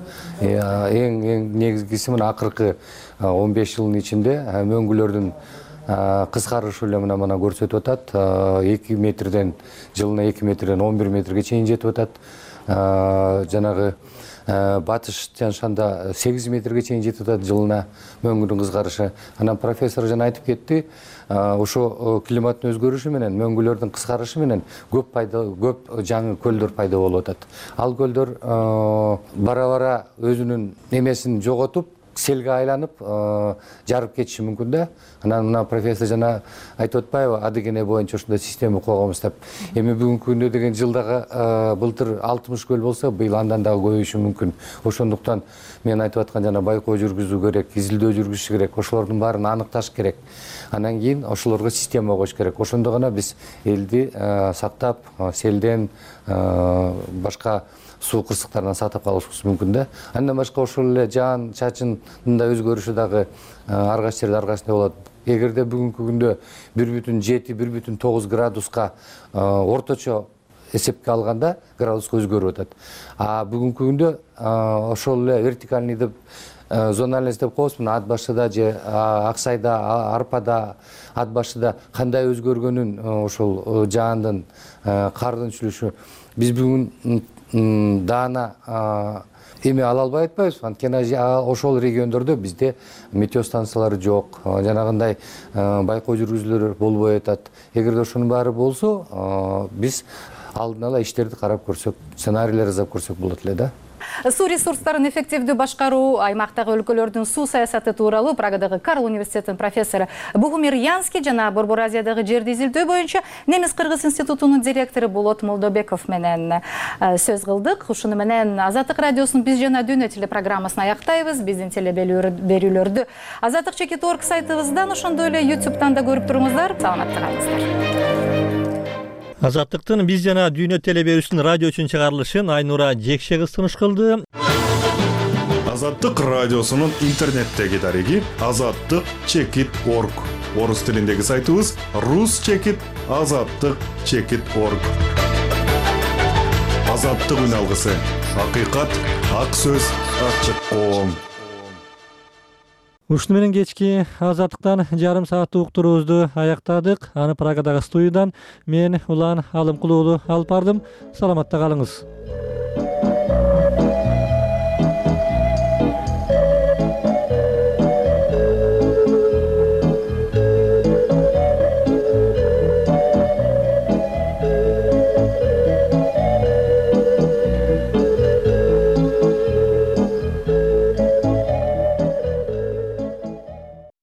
Эң эң негизгиси мына акыркы он беш жылдын ичинде мөңгүлөрдүн кыскарышы эле мына мына көрсөтүп атат. эки метрден жылына эки метрден он бир метрге чейин жетип атат. Жанагы батыш Тянь-Шанда сегиз метрге чейин жетип атат жылына мөңгүдүн кыскарышы. Анан профессор жана айтып кетти, ошо климаттын өзгөрүшү менен, мөңгүлөрдүн кыскарышы менен көп пайда, көп жаңы көлдөр пайда болуп атат. Ал көлдөр бара-бара өзүнүн эмесин жоготуп, селге айланып, жарып кетиши мүмкүн да. Анан мына профессор жана айтып атпайбы, Адыгене боюнча ушундай система койгонбуз деп. Эми бүгүнкү күндө деген жылдагы былтыр алтымыш көл болсо, быйыл андан дагы көбөйүшү мүмкүн. Ошондуктан мен айтып аткан жана байкоо жүргүзүү керек, изилдөө жүргүзүш керек, ошолордун баарын аныкташ керек. Анан кийин ошолорго система коюш керек. Ошондо гана биз элди сактап, селден, башка суу кырсыктарынан сактап калышыбыз мүмкүн да. Андан башка ошол эле жаан чачындын да өзгөрүшү дагы ар кайсы жерде ар кайсындай болот. эгерде бүгүнкү күндө бир бүтүн жети бир бүтүн тогуз градуска орточо эсепке алганда градуска өзгөрүп атат. А бүгүнкү күндө ошол эле вертикальный деп зональность деп коебуз. Мына ат башыда же аксайда, арпада, ат башыда кандай өзгөргөнүн ошол жаандын, кардын түшүлүшү биз бүгүн даана эме ала албай атпайбыз. Анткени ошол региондордо бизде метео станциялары жок, жанагындай байкоо жүргүзүүлөр болбой атат. Эгерде ошонун баары болсо, биз алдын ала иштерди карап көрсөк, сценарийлер жасап көрсөк болот эле да. Суу ресурстарын эффективдүү башкаруу, аймактагы өлкөлөрдүн суу саясаты тууралуу Прагадагы Карл университетинин профессору Бухумир Янский жана Борбор Азиядагы жерди изилдөө боюнча Немис-Кыргыз институтунун директору Болот Молдобеков менен сөз кылдык. Ушуну менен Азаттык радиосунун Биз жана Дүйнө телепрограммасын аяктайбыз. Биздин телеберүүлөрдү азаттык чекит орг сайтыбыздан, ошондой эле ютубтан да көрүп туруңуздар. Саламатта калыңыздар. Азаттыктын Биз жана Дүйнө телеберүүсүнүн радио үчүн чыгарылышын Айнура Жекше кыз тыныш кылды. Азаттык радиосунун интернеттеги дареги азаттык чекит орг. Орус тилиндеги сайтыбыз рус чекит азаттык чекит орг. Азаттык үн алгысы. Акыйкат, ак сөз, ачык коом. Ушуну менен кечки Азаттыктан жарым сааттык уктуруубузду аяктадык. Аны Прагадагы студиядан мен Улан Алымкулуулу алып бардым. Саламатта калыңыз.